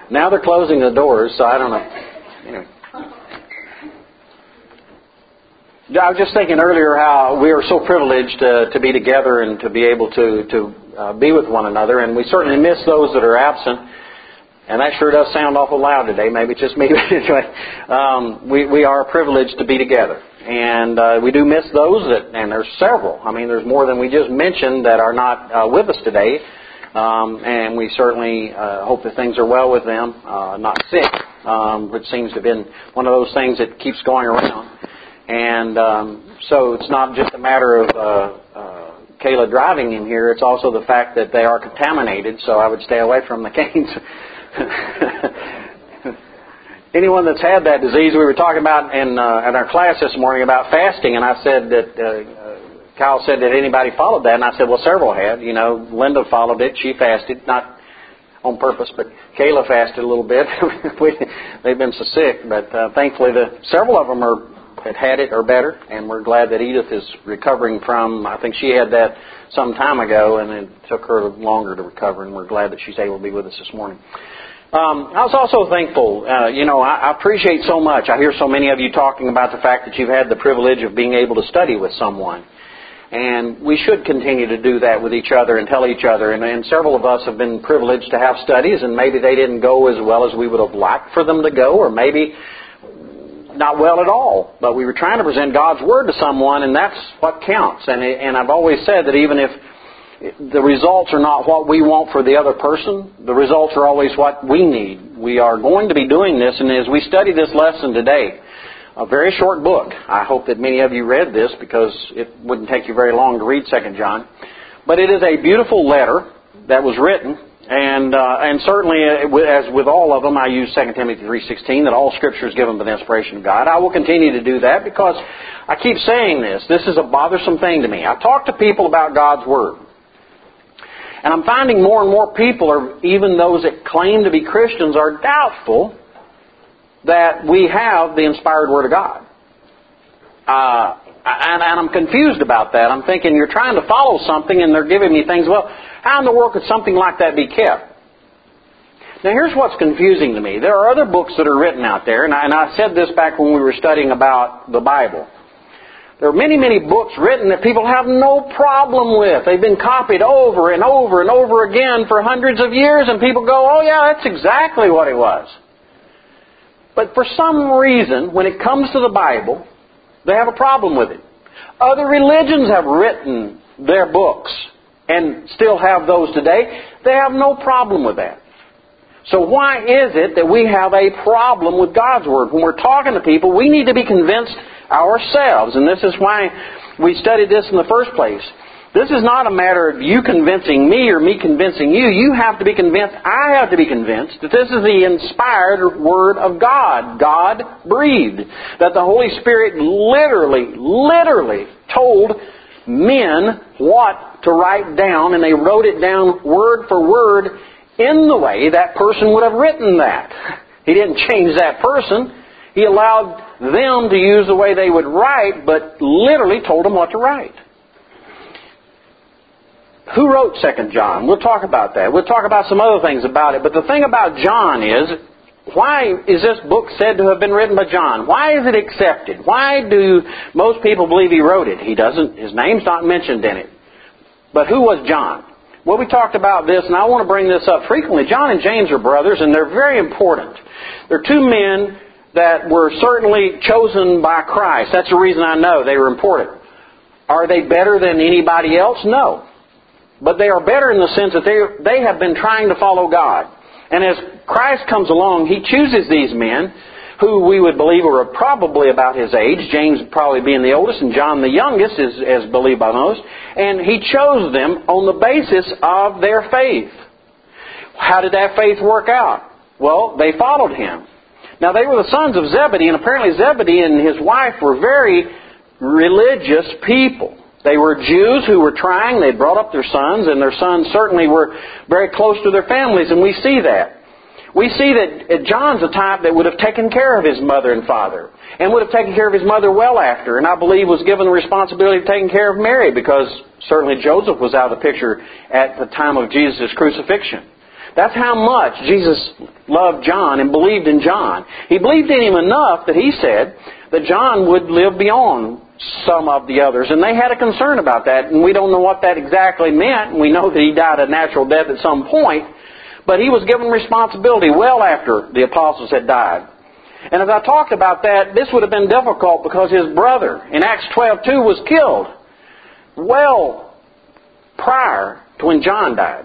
Now they're closing the doors, so I don't know. Anyway. I was just thinking earlier how we are so privileged to be together and to be able to be with one another, and we certainly miss those that are absent. And that sure does sound awful loud today. Maybe it's just me. But anyway, we are privileged to be together. And we do miss those, and there's several. I mean, there's more than we just mentioned that are not with us today. And we certainly hope that things are well with them, not sick, which seems to have been one of those things that keeps going around. And so it's not just a matter of Kayla driving in here. It's also the fact that they are contaminated, so I would stay away from the canes. Anyone that's had that disease, we were talking about in our class this morning about fasting, and I said that Kyle said that anybody followed that, and I said, well, several had. You know, Linda followed it. She fasted, not on purpose, but Kayla fasted a little bit. They've been so sick, but thankfully several of them had it or better, and we're glad that Edith is recovering from, I think she had that some time ago, and it took her longer to recover, and we're glad that she's able to be with us this morning. I was also thankful, I appreciate so much. I hear so many of you talking about the fact that you've had the privilege of being able to study with someone. And we should continue to do that with each other and tell each other. And several of us have been privileged to have studies, and maybe they didn't go as well as we would have liked for them to go, or maybe not well at all. But we were trying to present God's Word to someone, and that's what counts. And I've always said that even if the results are not what we want for the other person, the results are always what we need. We are going to be doing this, and as we study this lesson today, a very short book. I hope that many of you read this because it wouldn't take you very long to read 2 John. But it is a beautiful letter that was written, and certainly, as with all of them, I use 2 Timothy 3:16, that all Scripture is given by the inspiration of God. I will continue to do that because I keep saying this. This is a bothersome thing to me. I talk to people about God's Word. And I'm finding more and more people, or even those that claim to be Christians, are doubtful that we have the inspired Word of God. And I'm confused about that. I'm thinking, you're trying to follow something and they're giving me things. Well, how in the world could something like that be kept? Now, here's what's confusing to me. There are other books that are written out there, and I said this back when we were studying about the Bible. There are many, many books written that people have no problem with. They've been copied over and over and over again for hundreds of years, and people go, oh yeah, that's exactly what it was. But for some reason, when it comes to the Bible, they have a problem with it. Other religions have written their books and still have those today. They have no problem with that. So why is it that we have a problem with God's Word? When we're talking to people, we need to be convinced ourselves. And this is why we studied this in the first place. This is not a matter of you convincing me or me convincing you. You have to be convinced, I have to be convinced, that this is the inspired Word of God. God breathed. That the Holy Spirit literally told men what to write down, and they wrote it down word for word in the way that person would have written that. He didn't change that person. He allowed them to use the way they would write, but literally told them what to write. Who wrote 2 John? We'll talk about that. We'll talk about some other things about it. But the thing about John is, why is this book said to have been written by John? Why is it accepted? Why do most people believe he wrote it? He doesn't. His name's not mentioned in it. But who was John? Well, we talked about this, and I want to bring this up frequently. John and James are brothers, and they're very important. They're two men that were certainly chosen by Christ. That's the reason I know they were important. Are they better than anybody else? No. But they are better in the sense that they have been trying to follow God. And as Christ comes along, He chooses these men who we would believe were probably about his age. James probably being the oldest and John the youngest, as believed by most. And He chose them on the basis of their faith. How did that faith work out? Well, they followed Him. Now, they were the sons of Zebedee, and apparently Zebedee and his wife were very religious people. They were Jews who were trying. They brought up their sons, and their sons certainly were very close to their families, and we see that. We see that John's a type that would have taken care of his mother and father, and would have taken care of his mother well after, and I believe was given the responsibility of taking care of Mary, because certainly Joseph was out of the picture at the time of Jesus' crucifixion. That's how much Jesus loved John and believed in John. He believed in him enough that he said that John would live beyond some of the others. And they had a concern about that, and we don't know what that exactly meant. And we know that he died a natural death at some point, but he was given responsibility well after the apostles had died. And as I talked about that, this would have been difficult because his brother in Acts 12:2 was killed well prior to when John died.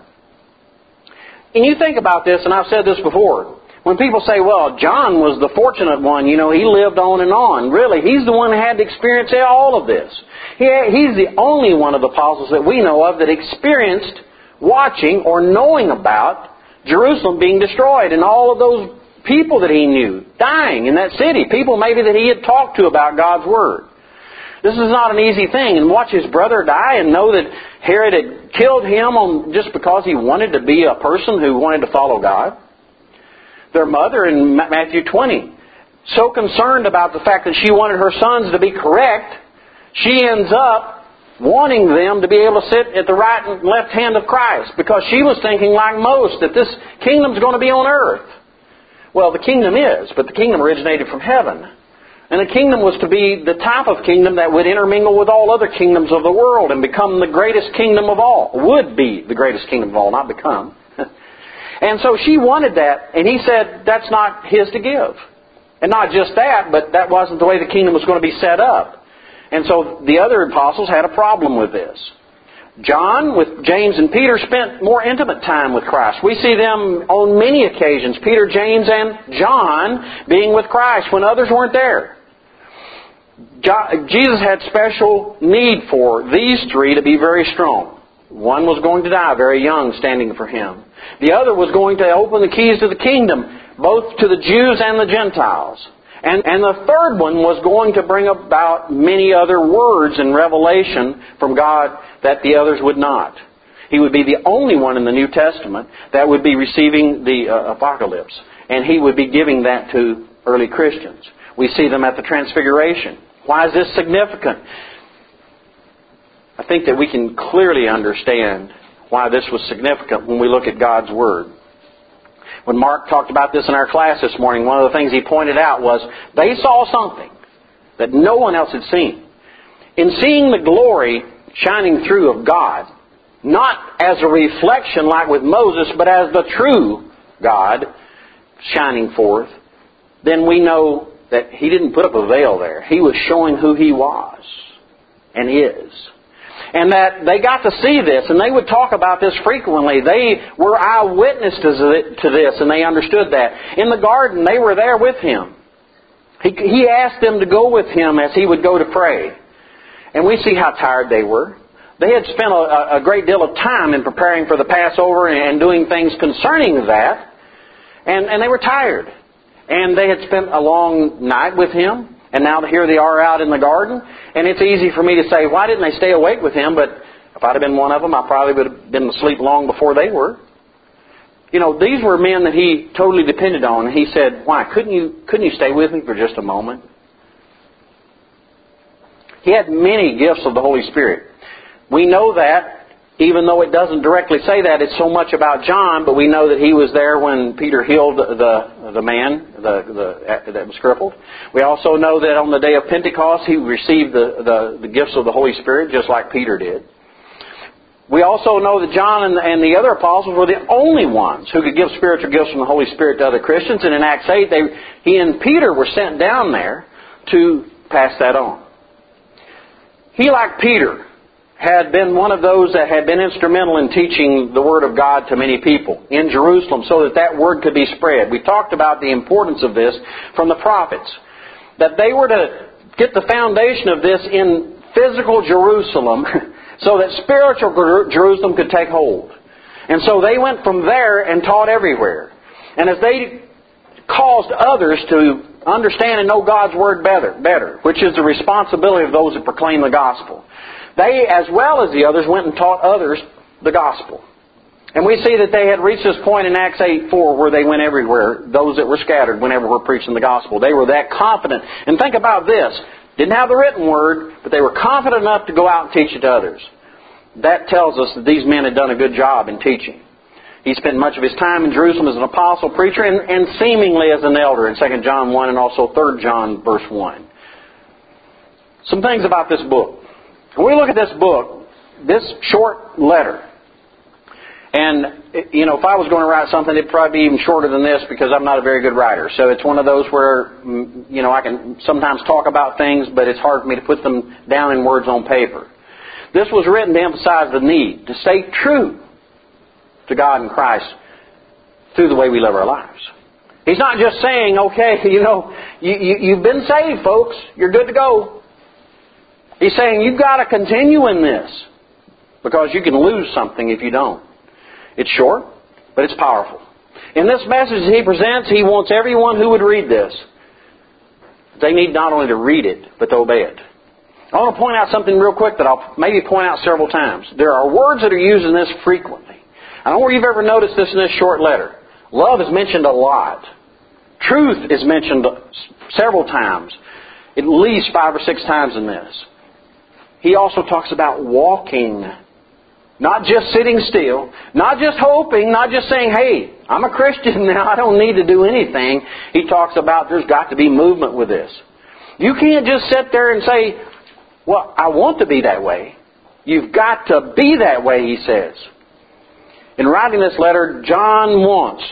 And you think about this, and I've said this before, when people say, well, John was the fortunate one, he lived on and on. Really, he's the one that had to experience all of this. He's the only one of the apostles that we know of that experienced watching or knowing about Jerusalem being destroyed and all of those people that he knew dying in that city. People maybe that he had talked to about God's Word. This is not an easy thing. And watch his brother die and know that Herod had killed him just because he wanted to be a person who wanted to follow God. Their mother in Matthew 20, so concerned about the fact that she wanted her sons to be correct, she ends up wanting them to be able to sit at the right and left hand of Christ because she was thinking like most that this kingdom's going to be on earth. Well, the kingdom is, but the kingdom originated from heaven. And the kingdom was to be the type of kingdom that would intermingle with all other kingdoms of the world and become the greatest kingdom of all. Would be the greatest kingdom of all, not become. And so she wanted that, and he said that's not his to give. And not just that, but that wasn't the way the kingdom was going to be set up. And so the other apostles had a problem with this. John, with James and Peter, spent more intimate time with Christ. We see them on many occasions, Peter, James, and John, being with Christ when others weren't there. Jesus had special need for these three to be very strong. One was going to die very young, standing for him. The other was going to open the keys to the kingdom, both to the Jews and the Gentiles. And the third one was going to bring about many other words and revelation from God that the others would not. He would be the only one in the New Testament that would be receiving the apocalypse. And he would be giving that to early Christians. We see them at the Transfiguration. Why is this significant? I think that we can clearly understand why this was significant when we look at God's Word. When Mark talked about this in our class this morning, one of the things he pointed out was they saw something that no one else had seen. In seeing the glory shining through of God, not as a reflection like with Moses, but as the true God shining forth, then we know that he didn't put up a veil there. He was showing who he was and is. And that they got to see this, and they would talk about this frequently. They were eyewitnesses to this, and they understood that. In the garden, they were there with him. He asked them to go with him as he would go to pray. And we see how tired they were. They had spent a great deal of time in preparing for the Passover and doing things concerning that. And they were tired. And they had spent a long night with him. And now here they are out in the garden. And it's easy for me to say, why didn't they stay awake with him? But if I'd have been one of them, I probably would have been asleep long before they were. These were men that he totally depended on. And he said, why? Couldn't you stay with me for just a moment? He had many gifts of the Holy Spirit. We know that, even though it doesn't directly say that, it's so much about John, but we know that he was there when Peter healed the man that was crippled. We also know that on the day of Pentecost, he received the gifts of the Holy Spirit, just like Peter did. We also know that John and the other apostles were the only ones who could give spiritual gifts from the Holy Spirit to other Christians. And in Acts 8, he and Peter were sent down there to pass that on. He, like Peter, had been one of those that had been instrumental in teaching the Word of God to many people in Jerusalem so that word could be spread. We talked about the importance of this from the prophets, that they were to get the foundation of this in physical Jerusalem so that spiritual Jerusalem could take hold. And so they went from there and taught everywhere. And as they caused others to understand and know God's Word better, which is the responsibility of those that proclaim the gospel, they, as well as the others, went and taught others the gospel. And we see that they had reached this point in Acts 8:4 where they went everywhere. Those that were scattered whenever we're preaching the gospel. They were that confident. And think about this. Didn't have the written word, but they were confident enough to go out and teach it to others. That tells us that these men had done a good job in teaching. He spent much of his time in Jerusalem as an apostle, preacher, and seemingly as an elder in 2 John 1 and also 3 John verse 1. Some things about this book. When we look at this book, this short letter, and, if I was going to write something, it'd probably be even shorter than this because I'm not a very good writer. So it's one of those where, I can sometimes talk about things, but it's hard for me to put them down in words on paper. This was written to emphasize the need to stay true to God and Christ through the way we live our lives. He's not just saying, okay, you've been saved, folks. You're good to go. He's saying you've got to continue in this because you can lose something if you don't. It's short, but it's powerful. In this message he presents, he wants everyone who would read this. They need not only to read it, but to obey it. I want to point out something real quick that I'll maybe point out several times. There are words that are used in this frequently. I don't know where you've ever noticed this in this short letter. Love is mentioned a lot. Truth is mentioned several times. At least 5 or 6 times in this. He also talks about walking. Not just sitting still. Not just hoping. Not just saying, hey, I'm a Christian now. I don't need to do anything. He talks about there's got to be movement with this. You can't just sit there and say, well, I want to be that way. You've got to be that way, he says. In writing this letter, John wants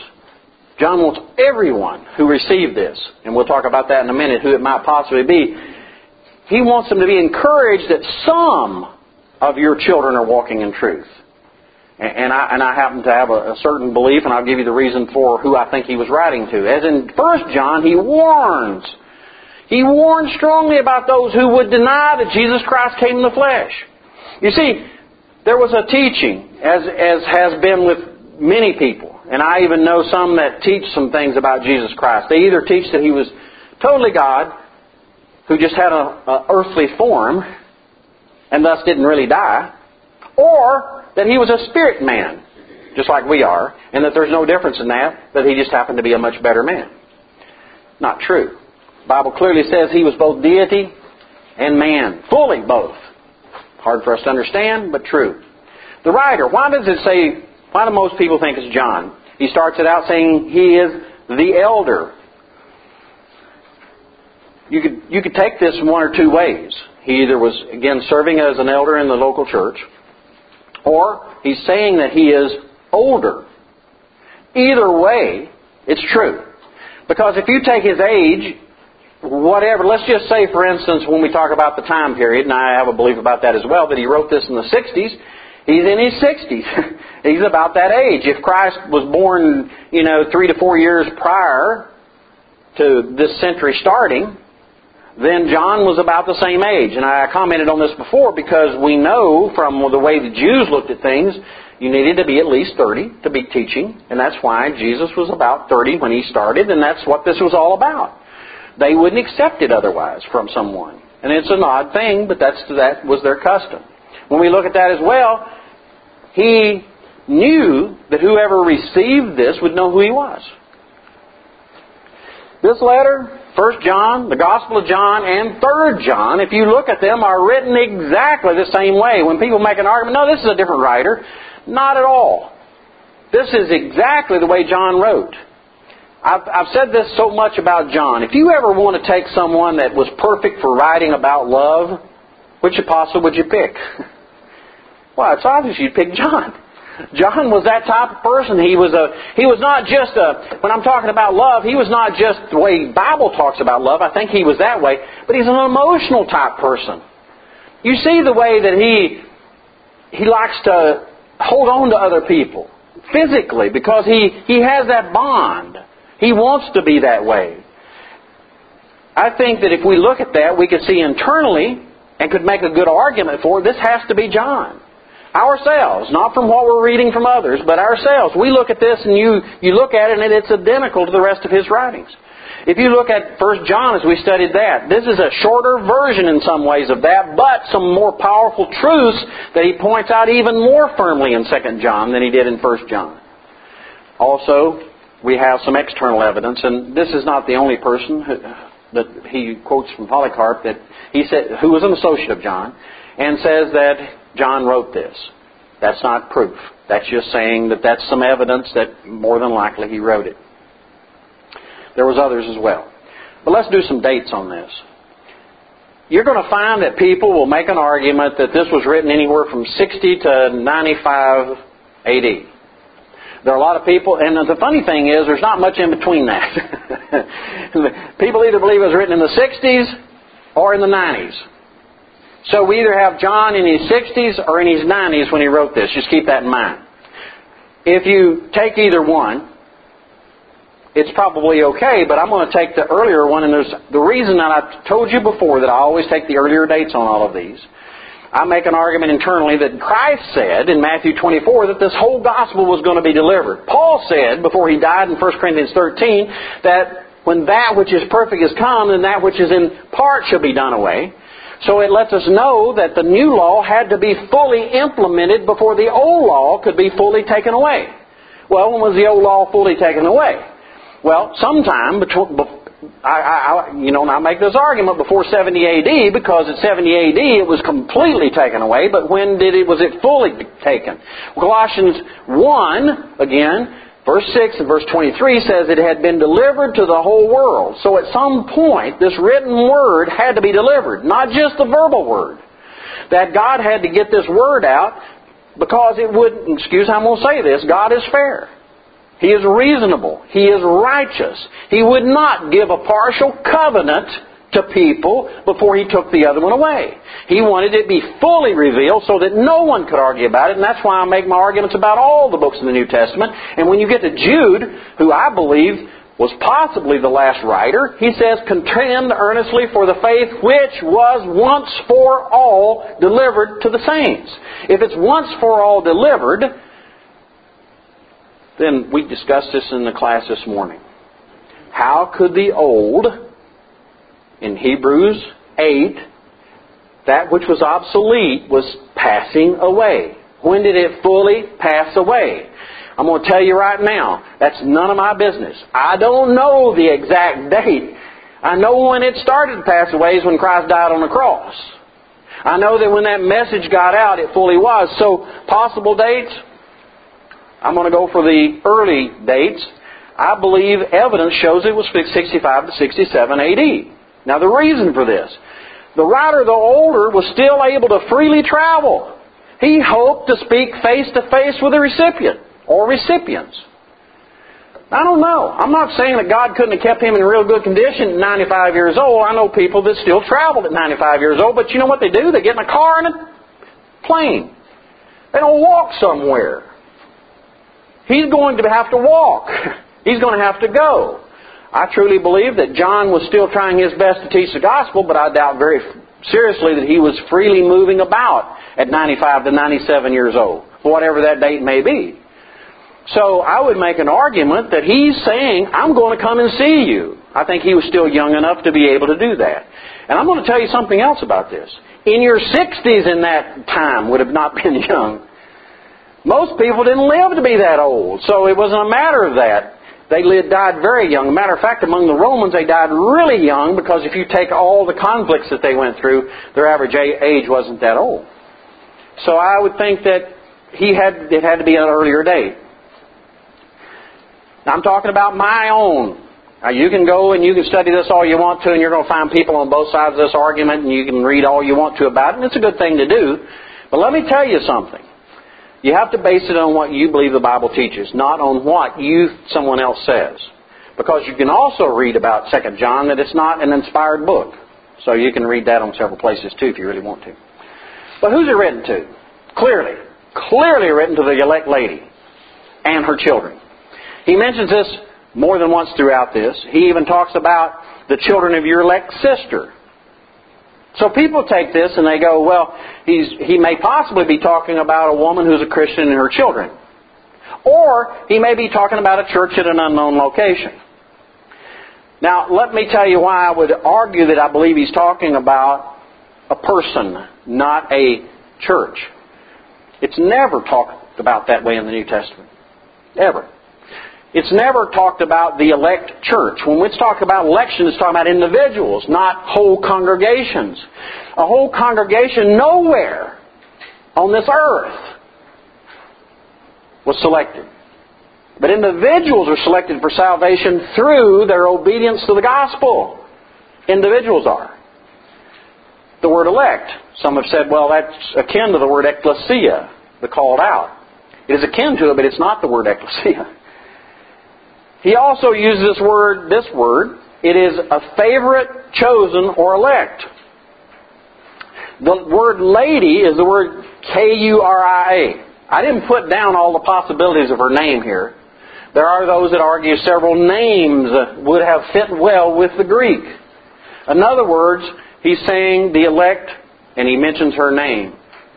everyone who received this, and we'll talk about that in a minute, who it might possibly be. He wants them to be encouraged that some of your children are walking in truth. And I happen to have a certain belief, and I'll give you the reason for who I think he was writing to. As in 1 John, he warns. He warns strongly about those who would deny that Jesus Christ came in the flesh. You see, there was a teaching, as has been with many people, and I even know some that teach some things about Jesus Christ. They either teach that He was totally God, who just had an earthly form, and thus didn't really die, or that He was a spirit man, just like we are, and that there's no difference in that He just happened to be a much better man. Not true. The Bible clearly says He was both deity and man, fully both. Hard for us to understand, but true. The writer, why do most people think it's John? He starts it out saying he is the elder. You could take this one or two ways. He either was, again, serving as an elder in the local church, or he's saying that he is older. Either way, it's true. Because if you take his age, whatever, let's just say, for instance, when we talk about the time period, and I have a belief about that as well, that he wrote this in the 60s, he's in his 60s. He's about that age. If Christ was born, 3 to 4 years prior to this century starting, then John was about the same age. And I commented on this before because we know from the way the Jews looked at things, you needed to be at least 30 to be teaching. And that's why Jesus was about 30 when he started, and that's what this was all about. They wouldn't accept it otherwise from someone. And it's an odd thing, but that was their custom. When we look at that as well, he knew that whoever received this would know who he was. This letter, 1 John, the Gospel of John, and 3 John, if you look at them, are written exactly the same way. When people make an argument, no, this is a different writer. Not at all. This is exactly the way John wrote. I've said this so much about John. If you ever want to take someone that was perfect for writing about love, which apostle would you pick? Well, it's obvious you'd pick John. John was that type of person. He was not just when I'm talking about love, he was not just the way the Bible talks about love. I think he was that way. But he's an emotional type person. You see the way that he likes to hold on to other people physically because he has that bond. He wants to be that way. I think that if we look at that, we could see internally and could make a good argument for it. This has to be John. Ourselves, not from what we're reading from others, but ourselves. We look at this and you look at it and it's identical to the rest of his writings. If you look at 1 John as we studied that, this is a shorter version in some ways of that, but some more powerful truths that he points out even more firmly in 2 John than he did in 1 John. Also, we have some external evidence, and this is not the only person that he quotes from Polycarp that he said, who was an associate of John, and says that John wrote this. That's not proof. That's just saying that that's some evidence that more than likely he wrote it. There was others as well. But let's do some dates on this. You're going to find that people will make an argument that this was written anywhere from 60 to 95 AD. There are a lot of people, and the funny thing is there's not much in between that. People either believe it was written in the 60s or in the 90s. So we either have John in his 60s or in his 90s when he wrote this. Just keep that in mind. If you take either one, it's probably okay, but I'm going to take the earlier one, and there's the reason that I told you before that I always take the earlier dates on all of these. I make an argument internally that Christ said in Matthew 24 that this whole gospel was going to be delivered. Paul said before he died in 1 Corinthians 13 that when that which is perfect is come, then that which is in part shall be done away. So it lets us know that the new law had to be fully implemented before the old law could be fully taken away. Well, when was the old law fully taken away? Well, sometime between, I make this argument before 70 AD because at 70 AD it was completely taken away, but when was it fully taken? Colossians 1, again, verse 6 and verse 23 says it had been delivered to the whole world. So at some point this written word had to be delivered, not just the verbal word. That God had to get this word out because it would, I'm going to say this, God is fair. He is reasonable. He is righteous. He would not give a partial covenant to people before He took the other one away. He wanted it to be fully revealed so that no one could argue about it, and that's why I make my arguments about all the books in the New Testament. And when you get to Jude, who I believe was possibly the last writer, he says, "Contend earnestly for the faith which was once for all delivered to the saints." If it's once for all delivered, then we discussed this in the class this morning. How could the old, in Hebrews 8, that which was obsolete was passing away? When did it fully pass away? I'm going to tell you right now, that's none of my business. I don't know the exact date. I know when it started to pass away is when Christ died on the cross. I know that when that message got out, it fully was. So, possible dates? I'm going to go for the early dates. I believe evidence shows it was 65 to 67 AD. Now the reason for this, the writer, though older, was still able to freely travel. He hoped to speak face to face with the recipient or recipients. I don't know. I'm not saying that God couldn't have kept him in real good condition at 95 years old. I know people that still traveled at 95 years old, but you know what they do? They get in a car and a plane. They don't walk somewhere. He's going to have to walk. He's going to have to go. I truly believe that John was still trying his best to teach the gospel, but I doubt very seriously that he was freely moving about at 95 to 97 years old, whatever that date may be. So I would make an argument that he's saying, I'm going to come and see you. I think he was still young enough to be able to do that. And I'm going to tell you something else about this. In your 60s in that time would have not been young. Most people didn't live to be that old, so it wasn't a matter of that. They died very young. As a matter of fact, among the Romans, they died really young because if you take all the conflicts that they went through, their average age wasn't that old. So I would think that it had to be an earlier date. Now, I'm talking about my own. Now, you can go and you can study this all you want to, and you're going to find people on both sides of this argument, and you can read all you want to about it, and it's a good thing to do. But let me tell you something. You have to base it on what you believe the Bible teaches, not on what someone else says. Because you can also read about 2 John that it's not an inspired book. So you can read that on several places too if you really want to. But who's it written to? Clearly written to the elect lady and her children. He mentions this more than once throughout this. He even talks about the children of your elect sister. So people take this and they go, well, he may possibly be talking about a woman who's a Christian and her children. Or he may be talking about a church at an unknown location. Now, let me tell you why I would argue that I believe he's talking about a person, not a church. It's never talked about that way in the New Testament. Ever. It's never talked about the elect church. When it's talking about election, it's talking about individuals, not whole congregations. A whole congregation nowhere on this earth was selected. But individuals are selected for salvation through their obedience to the gospel. Individuals are. The word elect, some have said, well, that's akin to the word ecclesia, the called out. It is akin to it, but it's not the word ecclesia. He also uses this word. It is a favorite, chosen, or elect. The word lady is the word K-U-R-I-A. I didn't put down all the possibilities of her name here. There are those that argue several names would have fit well with the Greek. In other words, he's saying the elect, and he mentions her name.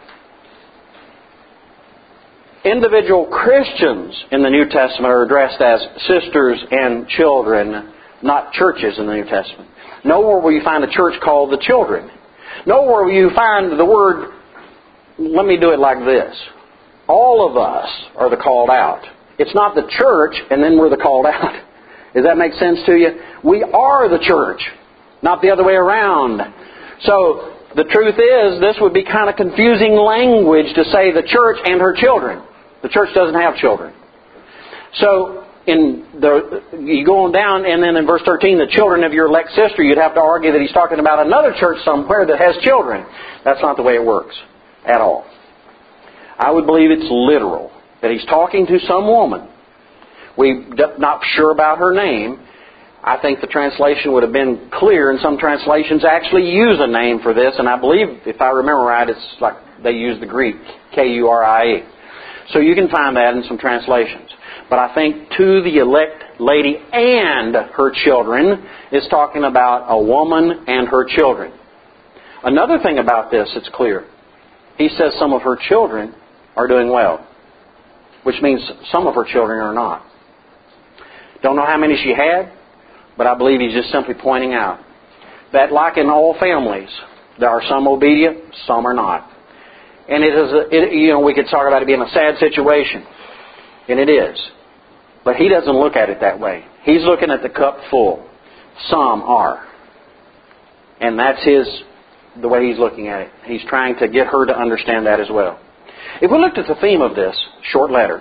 Individual Christians in the New Testament are addressed as sisters and children, not churches in the New Testament. Nowhere will you find a church called the children. Nowhere will you find the word, let me do it like this. All of us are the called out. It's not the church and then we're the called out. Does that make sense to you? We are the church, not the other way around. So the truth is, this would be kind of confusing language to say the church and her children. The church doesn't have children. So you go on down, and then in verse 13, the children of your elect sister, you'd have to argue that he's talking about another church somewhere that has children. That's not the way it works at all. I would believe it's literal, that he's talking to some woman. We're not sure about her name. I think the translation would have been clear, and some translations actually use a name for this, and I believe, if I remember right, it's like they use the Greek, K-U-R-I-E. So you can find that in some translations. But I think to the elect lady and her children is talking about a woman and her children. Another thing about this that's clear, he says some of her children are doing well, which means some of her children are not. Don't know how many she had, but I believe he's just simply pointing out that like in all families, there are some obedient, some are not. And we could talk about it being a sad situation. And it is. But he doesn't look at it that way. He's looking at the cup full. Some are. And that's the way he's looking at it. He's trying to get her to understand that as well. If we looked at the theme of this short letter,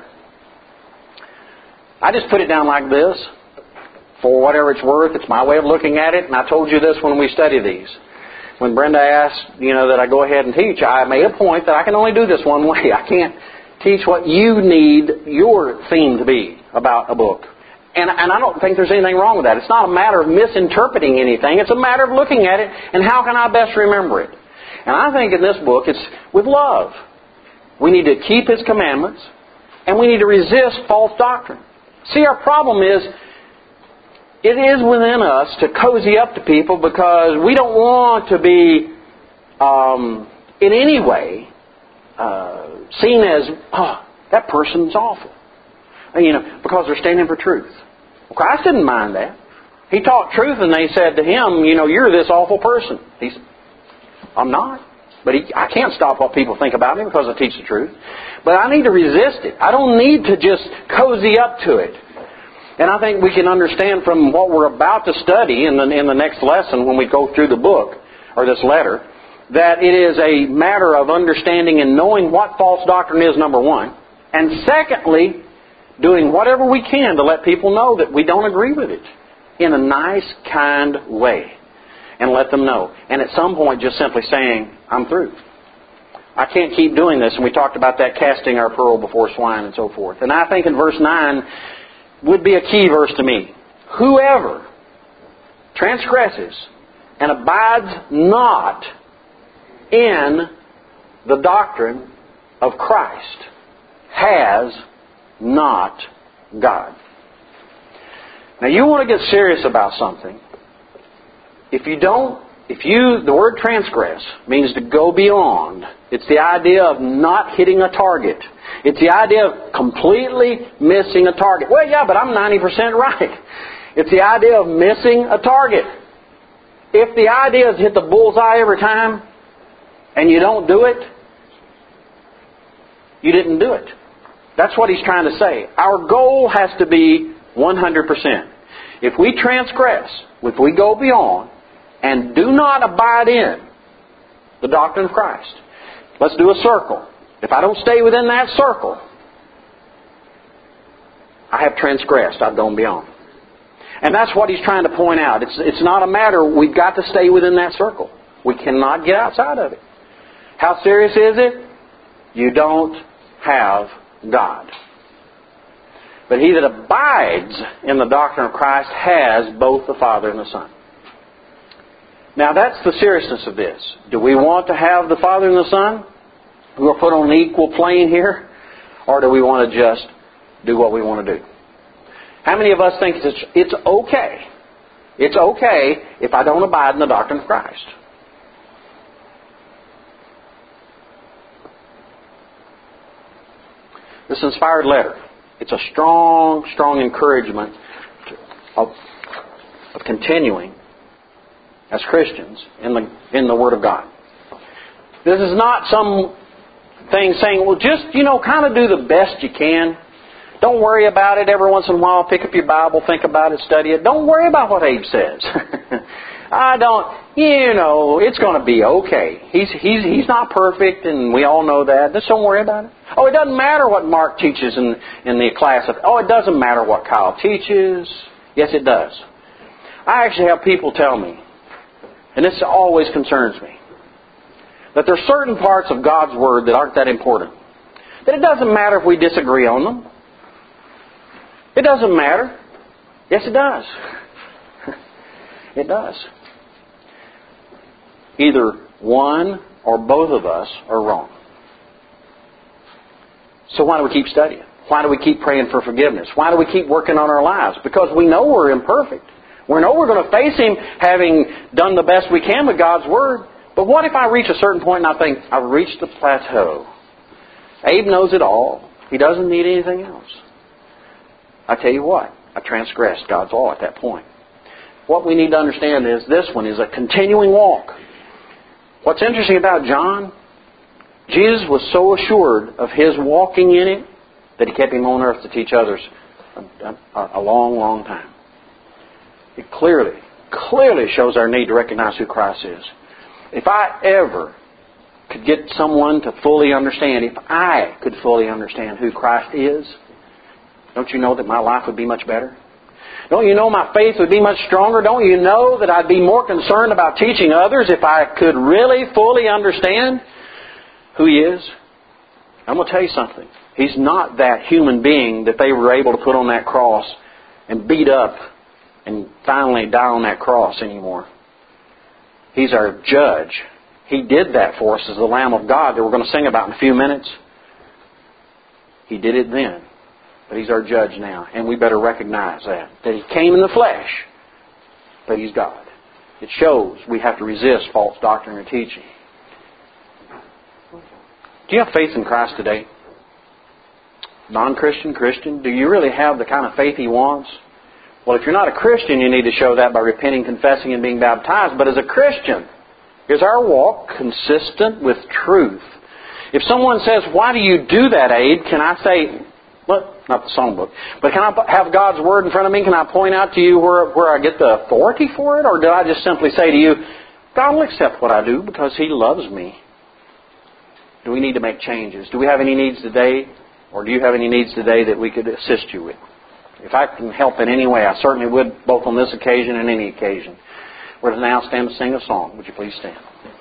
I just put it down like this. For whatever it's worth, it's my way of looking at it. And I told you this when we study these. When Brenda asked, that I go ahead and teach, I made a point that I can only do this one way. I can't teach what you need your theme to be about a book. And I don't think there's anything wrong with that. It's not a matter of misinterpreting anything. It's a matter of looking at it and how can I best remember it. And I think in this book it's with love. We need to keep His commandments and we need to resist false doctrine. See, our problem is it is within us to cozy up to people because we don't want to be in any way seen as, that person's awful. Because they're standing for truth. Well, Christ didn't mind that. He taught truth and they said to Him, you're this awful person. I'm not. But I can't stop what people think about me because I teach the truth. But I need to resist it. I don't need to just cozy up to it. And I think we can understand from what we're about to study in the next lesson when we go through the book, or this letter, that it is a matter of understanding and knowing what false doctrine is, number one. And secondly, doing whatever we can to let people know that we don't agree with it in a nice, kind way. And let them know. And at some point just simply saying, I'm through. I can't keep doing this. And we talked about that, casting our pearl before swine and so forth. And I think in verse 9 would be a key verse to me. Whoever transgresses and abides not in the doctrine of Christ has not God. Now you want to get serious about something. The word transgress means to go beyond. It's the idea of not hitting a target. It's the idea of completely missing a target. Well, yeah, but I'm 90% right. It's the idea of missing a target. If the idea is hit the bullseye every time and you don't do it, you didn't do it. That's what he's trying to say. Our goal has to be 100%. If we transgress, if we go beyond, and do not abide in the doctrine of Christ. Let's do a circle. If I don't stay within that circle, I have transgressed. I've gone beyond. And that's what he's trying to point out. It's not a matter, we've got to stay within that circle. We cannot get outside of it. How serious is it? You don't have God. But he that abides in the doctrine of Christ has both the Father and the Son. Now that's the seriousness of this. Do we want to have the Father and the Son who are put on an equal plane here? Or do we want to just do what we want to do? How many of us think it's okay? It's okay if I don't abide in the doctrine of Christ. This inspired letter. It's a strong, strong encouragement of continuing as Christians in the Word of God. This is not some thing saying, well, just, kind of do the best you can. Don't worry about it. Every once in a while, pick up your Bible, think about it, study it. Don't worry about what Abe says. It's going to be okay. He's not perfect, and we all know that. Just don't worry about it. Oh, it doesn't matter what Mark teaches in the class. It doesn't matter what Kyle teaches. Yes, it does. I actually have people tell me, and this always concerns me, that there are certain parts of God's Word that aren't that important. That it doesn't matter if we disagree on them. It doesn't matter. Yes, it does. It does. Either one or both of us are wrong. So why do we keep studying? Why do we keep praying for forgiveness? Why do we keep working on our lives? Because we know we're imperfect. We know we're going to face Him having done the best we can with God's Word. But what if I reach a certain point and I think, I've reached the plateau? Abe knows it all. He doesn't need anything else. I tell you what, I transgressed God's law at that point. What we need to understand is this one is a continuing walk. What's interesting about John, Jesus was so assured of His walking in it that He kept Him on earth to teach others a long, long time. It clearly shows our need to recognize who Christ is. If I ever could get someone to fully understand, if I could fully understand who Christ is, don't you know that my life would be much better? Don't you know my faith would be much stronger? Don't you know that I'd be more concerned about teaching others if I could really fully understand who He is? I'm going to tell you something. He's not that human being that they were able to put on that cross and beat up and finally die on that cross anymore. He's our judge. He did that for us as the Lamb of God that we're going to sing about in a few minutes. He did it then. But He's our judge now. And we better recognize that He came in the flesh, but He's God. It shows we have to resist false doctrine or teaching. Do you have faith in Christ today? Non-Christian, Christian? Do you really have the kind of faith He wants? Well, if you're not a Christian, you need to show that by repenting, confessing, and being baptized. But as a Christian, is our walk consistent with truth? If someone says, why do you do that, Abe? Can I say, well, not the songbook, but can I have God's Word in front of me? Can I point out to you where I get the authority for it? Or do I just simply say to you, God will accept what I do because He loves me? Do we need to make changes? Do we have any needs today? Or do you have any needs today that we could assist you with? If I can help in any way, I certainly would, both on this occasion and any occasion. We're to now stand to sing a song. Would you please stand?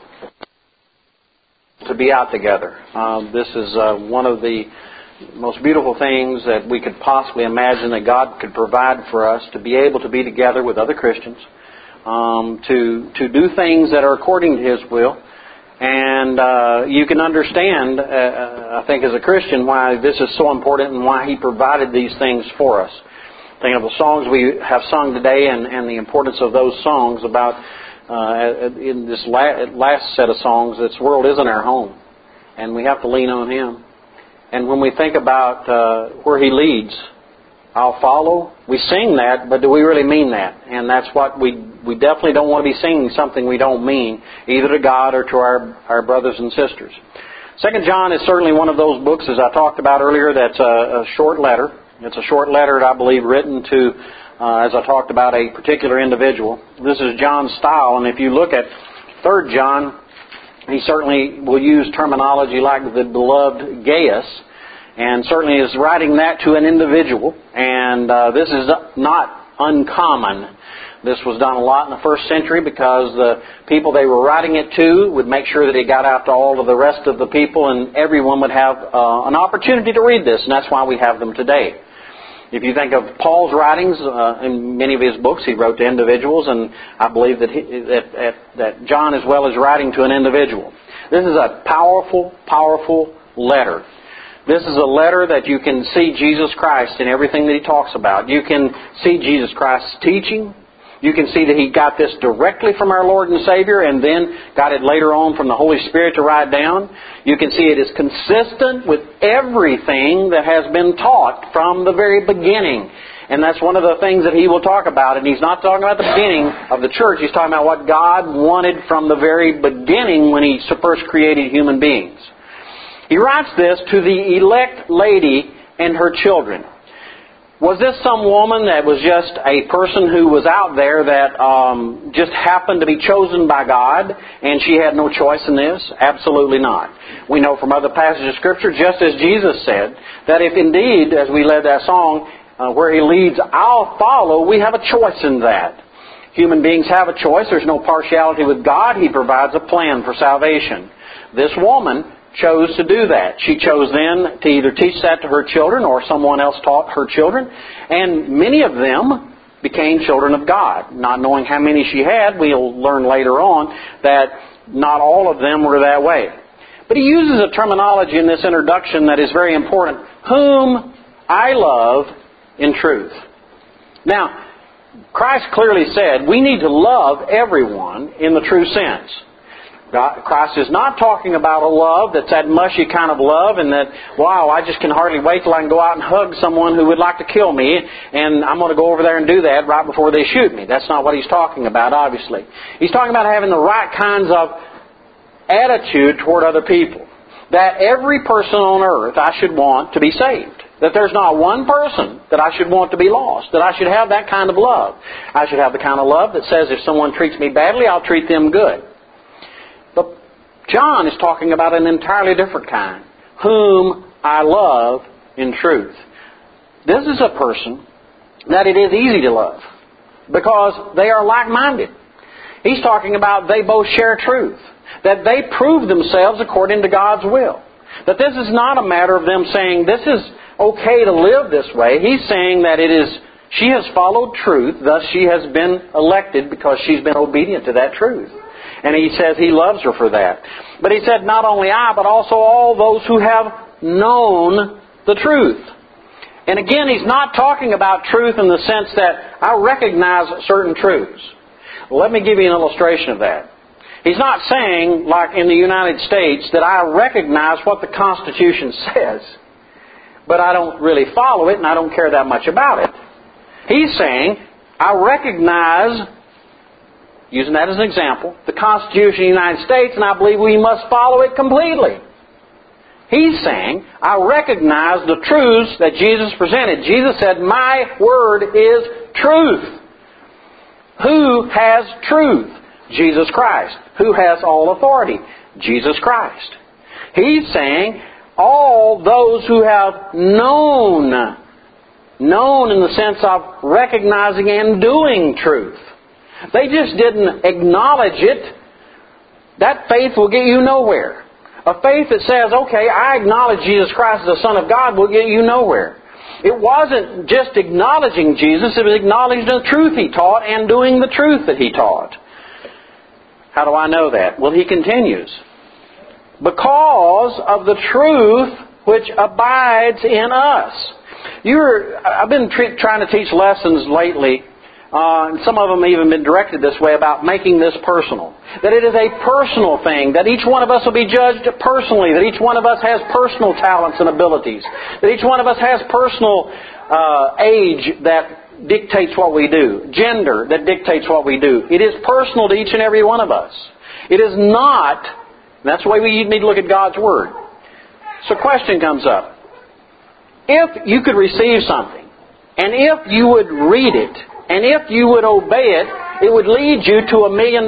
To be out together. This is one of the most beautiful things that we could possibly imagine that God could provide for us, to be able to be together with other Christians, to do things that are according to His will. And you can understand, I think as a Christian, why this is so important and why He provided these things for us. Thinking of the songs we have sung today and the importance of those songs about, in this last set of songs, this world isn't our home. And we have to lean on Him. And when we think about where He leads, I'll follow. We sing that, but do we really mean that? And that's what we definitely don't want to be singing something we don't mean, either to God or to our brothers and sisters. 2 John is certainly one of those books, as I talked about earlier, that's a short letter. It's a short letter, I believe, written to, as I talked about, a particular individual. This is John's style, and if you look at 3 John, he certainly will use terminology like the beloved Gaius. and certainly is writing that to an individual. And this is not uncommon. This was done a lot in the first century because the people they were writing it to would make sure that it got out to all of the rest of the people, and everyone would have an opportunity to read this, and that's why we have them today. If you think of Paul's writings, in many of his books, he wrote to individuals, and I believe that John as well is writing to an individual. This is a powerful, powerful letter. This is a letter that you can see Jesus Christ in everything that he talks about. You can see Jesus Christ's teaching. You can see that he got this directly from our Lord and Savior and then got it later on from the Holy Spirit to write down. You can see it is consistent with everything that has been taught from the very beginning. And that's one of the things that he will talk about. And he's not talking about the beginning of the church. He's talking about what God wanted from the very beginning when he first created human beings. He writes this to the elect lady and her children. Was this some woman that was just a person who was out there that just happened to be chosen by God and she had no choice in this? Absolutely not. We know from other passages of Scripture, just as Jesus said, that if indeed, as we led that song, where He leads, I'll follow, we have a choice in that. Human beings have a choice. There's no partiality with God. He provides a plan for salvation. This woman chose to do that. She chose then to either teach that to her children or someone else taught her children. And many of them became children of God. Not knowing how many she had, we'll learn later on that not all of them were that way. But he uses a terminology in this introduction that is very important. Whom I love in truth. Now, Christ clearly said we need to love everyone in the true sense. Christ is not talking about a love that's that mushy kind of love and that, wow, I just can hardly wait till I can go out and hug someone who would like to kill me and I'm going to go over there and do that right before they shoot me. That's not what he's talking about, obviously. He's talking about having the right kinds of attitude toward other people. That every person on earth I should want to be saved. That there's not one person that I should want to be lost. That I should have that kind of love. I should have the kind of love that says if someone treats me badly, I'll treat them good. But John is talking about an entirely different kind. Whom I love in truth. This is a person that it is easy to love. Because they are like-minded. He's talking about they both share truth. That they prove themselves according to God's will. That this is not a matter of them saying, this is okay to live this way. He's saying that she has followed truth, thus she has been elected because she's been obedient to that truth. And he says he loves her for that. But he said, not only I, but also all those who have known the truth. And again, he's not talking about truth in the sense that I recognize certain truths. Well, let me give you an illustration of that. He's not saying, like in the United States, that I recognize what the Constitution says, but I don't really follow it and I don't care that much about it. He's saying, I recognize, using that as an example, the Constitution of the United States, and I believe we must follow it completely. He's saying, I recognize the truths that Jesus presented. Jesus said, my word is truth. Who has truth? Jesus Christ. Who has all authority? Jesus Christ. He's saying, all those who have known in the sense of recognizing and doing truth. They just didn't acknowledge it. That faith will get you nowhere. A faith that says, okay, I acknowledge Jesus Christ as the Son of God will get you nowhere. It wasn't just acknowledging Jesus, it was acknowledging the truth He taught and doing the truth that He taught. How do I know that? Well, he continues. Because of the truth which abides in us. I've been trying to teach lessons lately, and some of them even been directed this way, about making this personal. That it is a personal thing. That each one of us will be judged personally. That each one of us has personal talents and abilities. That each one of us has personal age that dictates what we do. Gender that dictates what we do. It is personal to each and every one of us. It is not, that's the way we need to look at God's Word. So a question comes up. If you could receive something, and if you would read it, and if you would obey it, it would lead you to $1 million.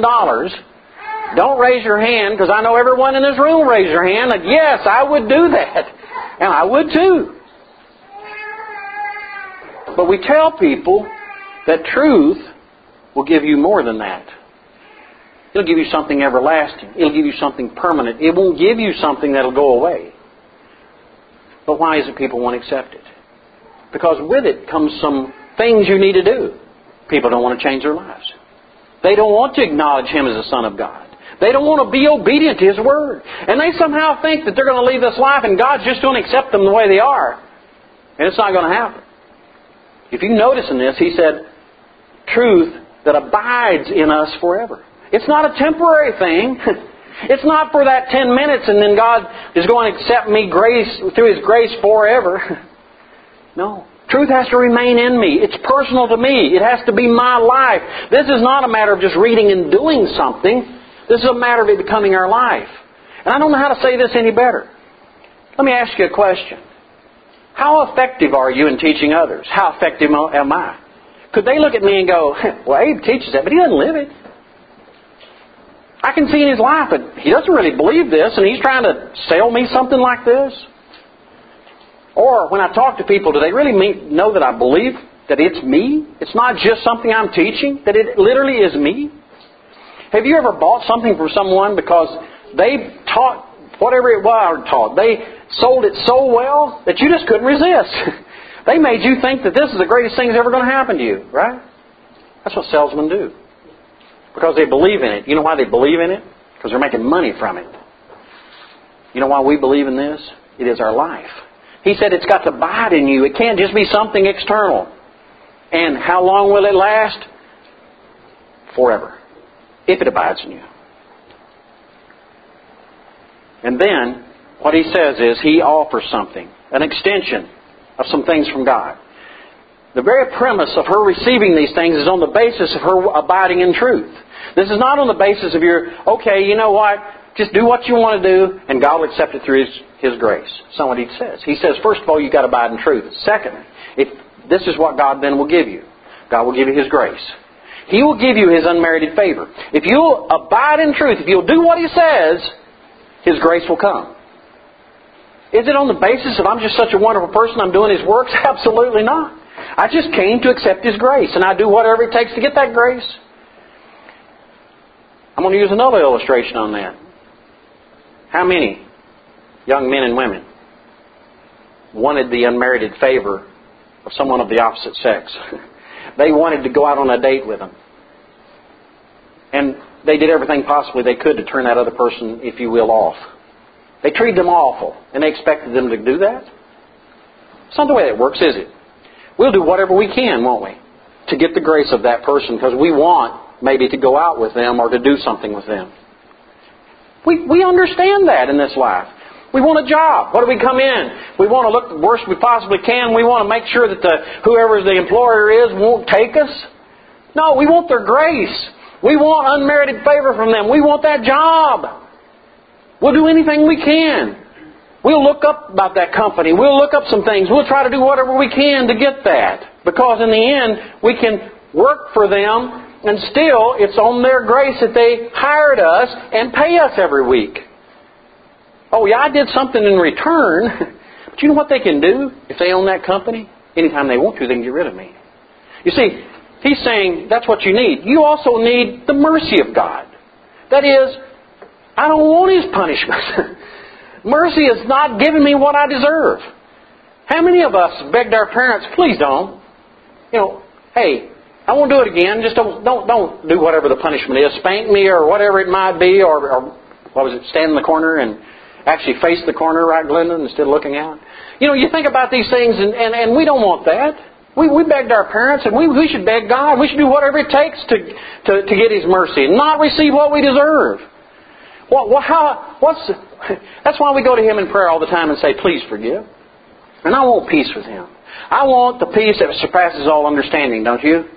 Don't raise your hand, because I know everyone in this room raise your hand. And yes, I would do that. And I would too. But we tell people that truth will give you more than that. It'll give you something everlasting. It'll give you something permanent. It won't give you something that'll go away. But why is it people won't accept it? Because with it comes some things you need to do. People don't want to change their lives. They don't want to acknowledge Him as the Son of God. They don't want to be obedient to His Word. And they somehow think that they're going to leave this life and God's just going to accept them the way they are. And it's not going to happen. If you notice in this, He said, truth that abides in us forever. It's not a temporary thing. It's not for that 10 minutes and then God is going to accept me through His grace forever. No. Truth has to remain in me. It's personal to me. It has to be my life. This is not a matter of just reading and doing something. This is a matter of it becoming our life. And I don't know how to say this any better. Let me ask you a question. How effective are you in teaching others? How effective am I? Could they look at me and go, well, Abe teaches that, but he doesn't live it. I can see in his life that he doesn't really believe this and he's trying to sell me something like this. Or when I talk to people, do they really know that I believe that it's me? It's not just something I'm teaching, that it literally is me? Have you ever bought something from someone because they taught whatever it was taught? They sold it so well that you just couldn't resist. They made you think that this is the greatest thing that's ever going to happen to you, right? That's what salesmen do. Because they believe in it. You know why they believe in it? Because they're making money from it. You know why we believe in this? It is our life. He said it's got to abide in you. It can't just be something external. And how long will it last? Forever. If it abides in you. And then, what he says is, he offers something. An extension of some things from God. The very premise of her receiving these things is on the basis of her abiding in truth. This is not on the basis of your, okay, you know what, just do what you want to do and God will accept it through His grace. That's not what He says. He says, first of all, you've got to abide in truth. Secondly, this is what God then will give you. God will give you His grace. He will give you His unmerited favor. If you'll abide in truth, if you'll do what He says, His grace will come. Is it on the basis of I'm just such a wonderful person, I'm doing His works? Absolutely not. I just came to accept His grace, and I do whatever it takes to get that grace. I'm going to use another illustration on that. How many young men and women wanted the unmerited favor of someone of the opposite sex? They wanted to go out on a date with them. And they did everything possibly they could to turn that other person, if you will, off. They treated them awful, and they expected them to do that? It's not the way it works, is it? We'll do whatever we can, won't we, to get the grace of that person because we want maybe to go out with them or to do something with them. We understand that in this life. We want a job. What do we come in? We want to look the worst we possibly can. We want to make sure that whoever the employer is won't take us. No, we want their grace. We want unmerited favor from them. We want that job. We'll do anything we can. We'll look up about that company. We'll look up some things. We'll try to do whatever we can to get that. Because in the end, we can work for them and still it's on their grace that they hired us and pay us every week. Oh yeah, I did something in return. But you know what they can do if they own that company? Anytime they want to, they can get rid of me. You see, he's saying that's what you need. You also need the mercy of God. That is, I don't want His punishment. Mercy is not giving me what I deserve. How many of us begged our parents, please don't. You know, hey, I won't do it again. Just don't do whatever the punishment is. Spank me or whatever it might be. Or what was it, stand in the corner and actually face the corner, right, Glenda, instead of looking out. You know, you think about these things and we don't want that. We begged our parents and we should beg God. We should do whatever it takes to get His mercy and not receive what we deserve. That's why we go to Him in prayer all the time and say, please forgive. And I want peace with Him. I want the peace that surpasses all understanding, don't you?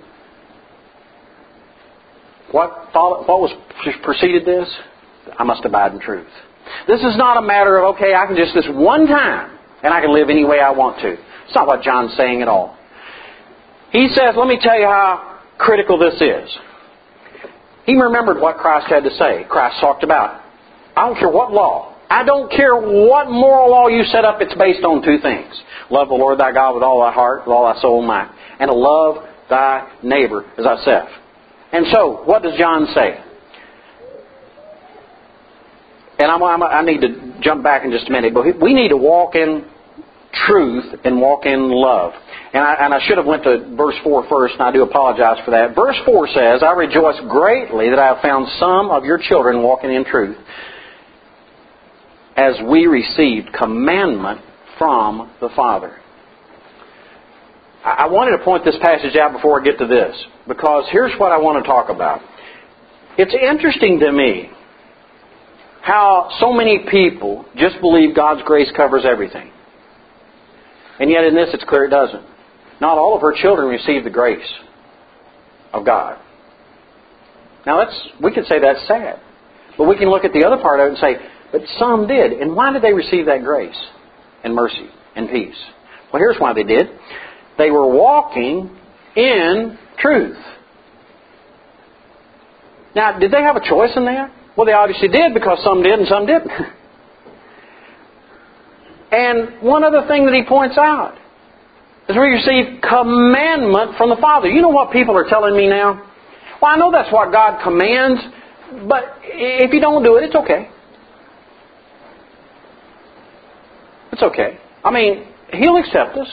What preceded this? I must abide in truth. This is not a matter of, okay, I can just this one time and I can live any way I want to. It's not what John's saying at all. He says, let me tell you how critical this is. He remembered what Christ had to say. Christ talked about, I don't care what law I don't care what moral law you set up, it's based on two things. Love the Lord thy God with all thy heart, with all thy soul and mind. And to love thy neighbor as thyself. And so, what does John say? And I need to jump back in just a minute, but we need to walk in truth and walk in love. And I should have went to verse 4 first, and I do apologize for that. Verse 4 says, I rejoice greatly that I have found some of your children walking in truth, as we received commandment from the Father. I wanted to point this passage out before I get to this, because here's what I want to talk about. It's interesting to me how so many people just believe God's grace covers everything. And yet in this it's clear it doesn't. Not all of her children receive the grace of God. Now we can say that's sad. But we can look at the other part of it and say, but some did. And why did they receive that grace and mercy and peace? Well, here's why they did. They were walking in truth. Now, did they have a choice in that? Well, they obviously did, because some did and some didn't. And one other thing that he points out is we receive commandment from the Father. You know what people are telling me now? Well, I know that's what God commands, but if you don't do it, it's okay. It's okay. I mean, He'll accept us.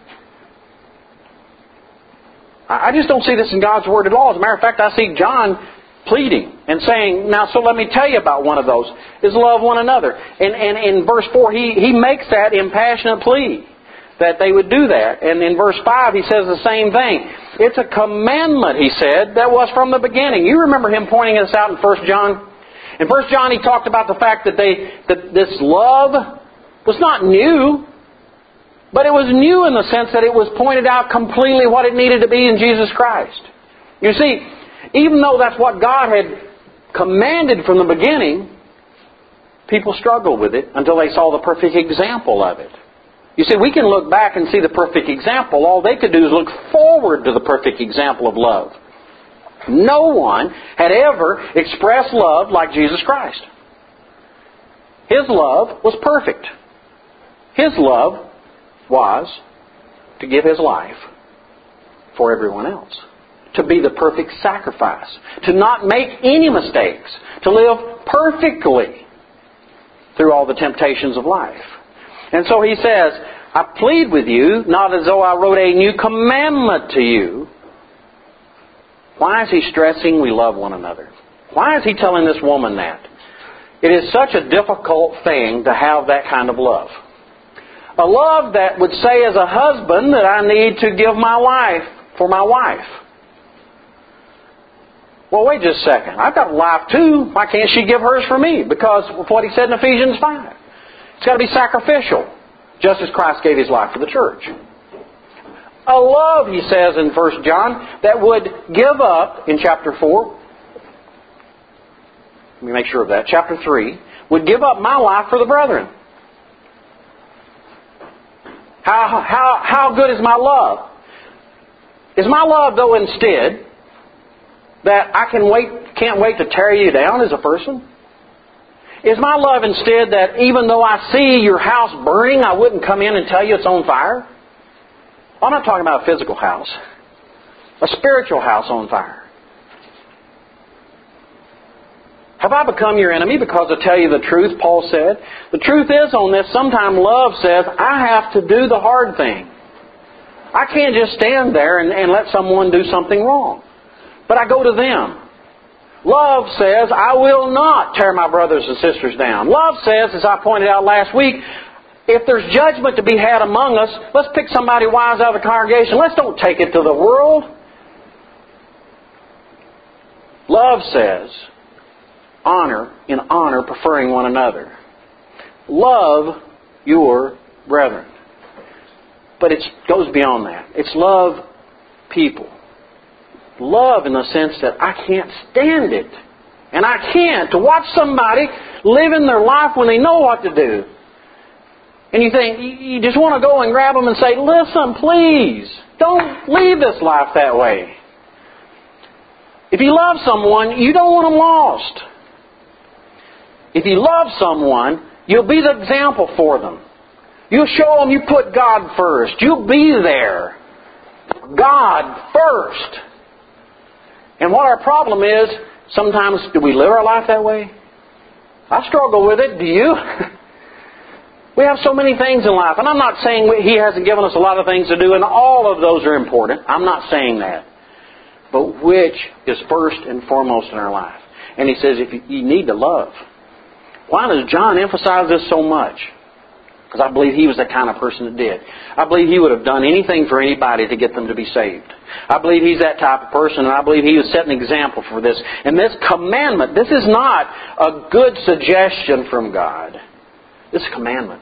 I just don't see this in God's Word at all. As a matter of fact, I see John pleading and saying, now, so let me tell you about one of those, is love one another. And in verse 4, he makes that impassionate plea that they would do that. And in verse 5, he says the same thing. It's a commandment, he said, that was from the beginning. You remember him pointing this out in 1 John? In 1 John, he talked about the fact that this love was not new, but it was new in the sense that it was pointed out completely what it needed to be in Jesus Christ. You see, even though that's what God had commanded from the beginning, people struggled with it until they saw the perfect example of it. You see, we can look back and see the perfect example. All they could do is look forward to the perfect example of love. No one had ever expressed love like Jesus Christ. His love was perfect. His love was to give His life for everyone else. To be the perfect sacrifice. To not make any mistakes. To live perfectly through all the temptations of life. And so he says, I plead with you, not as though I wrote a new commandment to you. Why is he stressing we love one another? Why is he telling this woman that? It is such a difficult thing to have that kind of love. A love that would say as a husband that I need to give my life for my wife. Well, wait just a second. I've got a life too. Why can't she give hers for me? Because of what he said in Ephesians 5. It's got to be sacrificial, just as Christ gave His life for the church. A love, he says in 1 John, that would give up, in chapter 4, let me make sure of that, chapter 3, would give up my life for the brethren. How good is my love? Is my love, though, instead that I can't wait to tear you down as a person? Is my love instead that even though I see your house burning, I wouldn't come in and tell you it's on fire? I'm not talking about a physical house. A spiritual house on fire. Have I become your enemy because I tell you the truth, Paul said? The truth is on this, sometimes love says, I have to do the hard thing. I can't just stand there and let someone do something wrong. But I go to them. Love says, I will not tear my brothers and sisters down. Love says, as I pointed out last week, if there's judgment to be had among us, let's pick somebody wise out of the congregation. Let's don't take it to the world. Love says, in honor, preferring one another. Love your brethren. But it goes beyond that. It's love people. Love in the sense that I can't stand it. And I can't to watch somebody living their life when they know what to do. And you think, you just want to go and grab them and say, listen, please, don't leave this life that way. If you love someone, you don't want them lost. If you love someone, You'll be the example for them. You'll show them you put God first. You'll be there. God first. And what our problem is, sometimes do we live our life that way? I struggle with it. Do you? We have so many things in life. And I'm not saying He hasn't given us a lot of things to do, and all of those are important. I'm not saying that. But which is first and foremost in our life? And He says, if you need to love. Why does John emphasize this so much? Because I believe he was the kind of person that did. I believe he would have done anything for anybody to get them to be saved. I believe he's that type of person, and I believe he was setting an example for this. And this commandment, this is not a good suggestion from God. This is a commandment.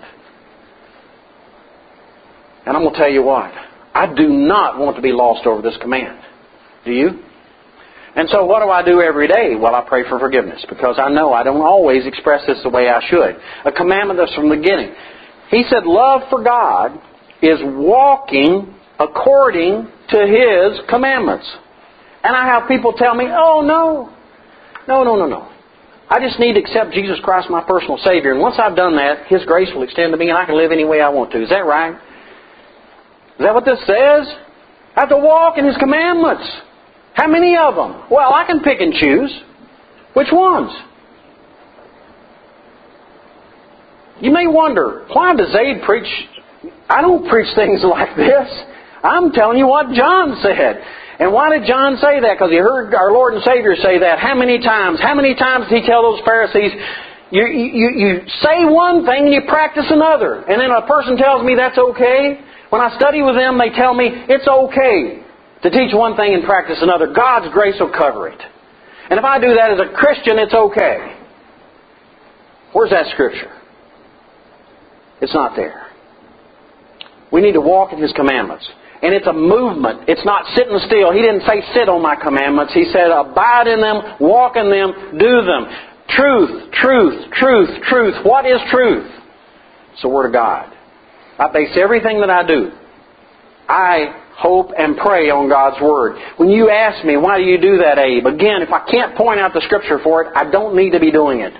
And I'm going to tell you what. I do not want to be lost over this command. Do you? And so what do I do every day? Well, I pray for forgiveness, because I know I don't always express this the way I should. A commandment that's from the beginning. He said love for God is walking according to His commandments. And I have people tell me, oh no. No. I just need to accept Jesus Christ, my personal Savior. And once I've done that, His grace will extend to me and I can live any way I want to. Is that right? Is that what this says? I have to walk in His commandments. How many of them? Well, I can pick and choose. Which ones? You may wonder, why does Zaid preach? I don't preach things like this. I'm telling you what John said. And why did John say that? Because he heard our Lord and Savior say that. How many times? How many times did He tell those Pharisees, you say one thing and you practice another? And then a person tells me that's okay. When I study with them, they tell me it's okay to teach one thing and practice another. God's grace will cover it. And if I do that as a Christian, it's okay. Where's that Scripture? It's not there. We need to walk in His commandments. And it's a movement. It's not sitting still. He didn't say sit on my commandments. He said abide in them, walk in them, do them. Truth. What is truth? It's the Word of God. I base everything that I do. I hope and pray on God's Word. When you ask me, why do you do that, Abe? Again, if I can't point out the Scripture for it, I don't need to be doing it.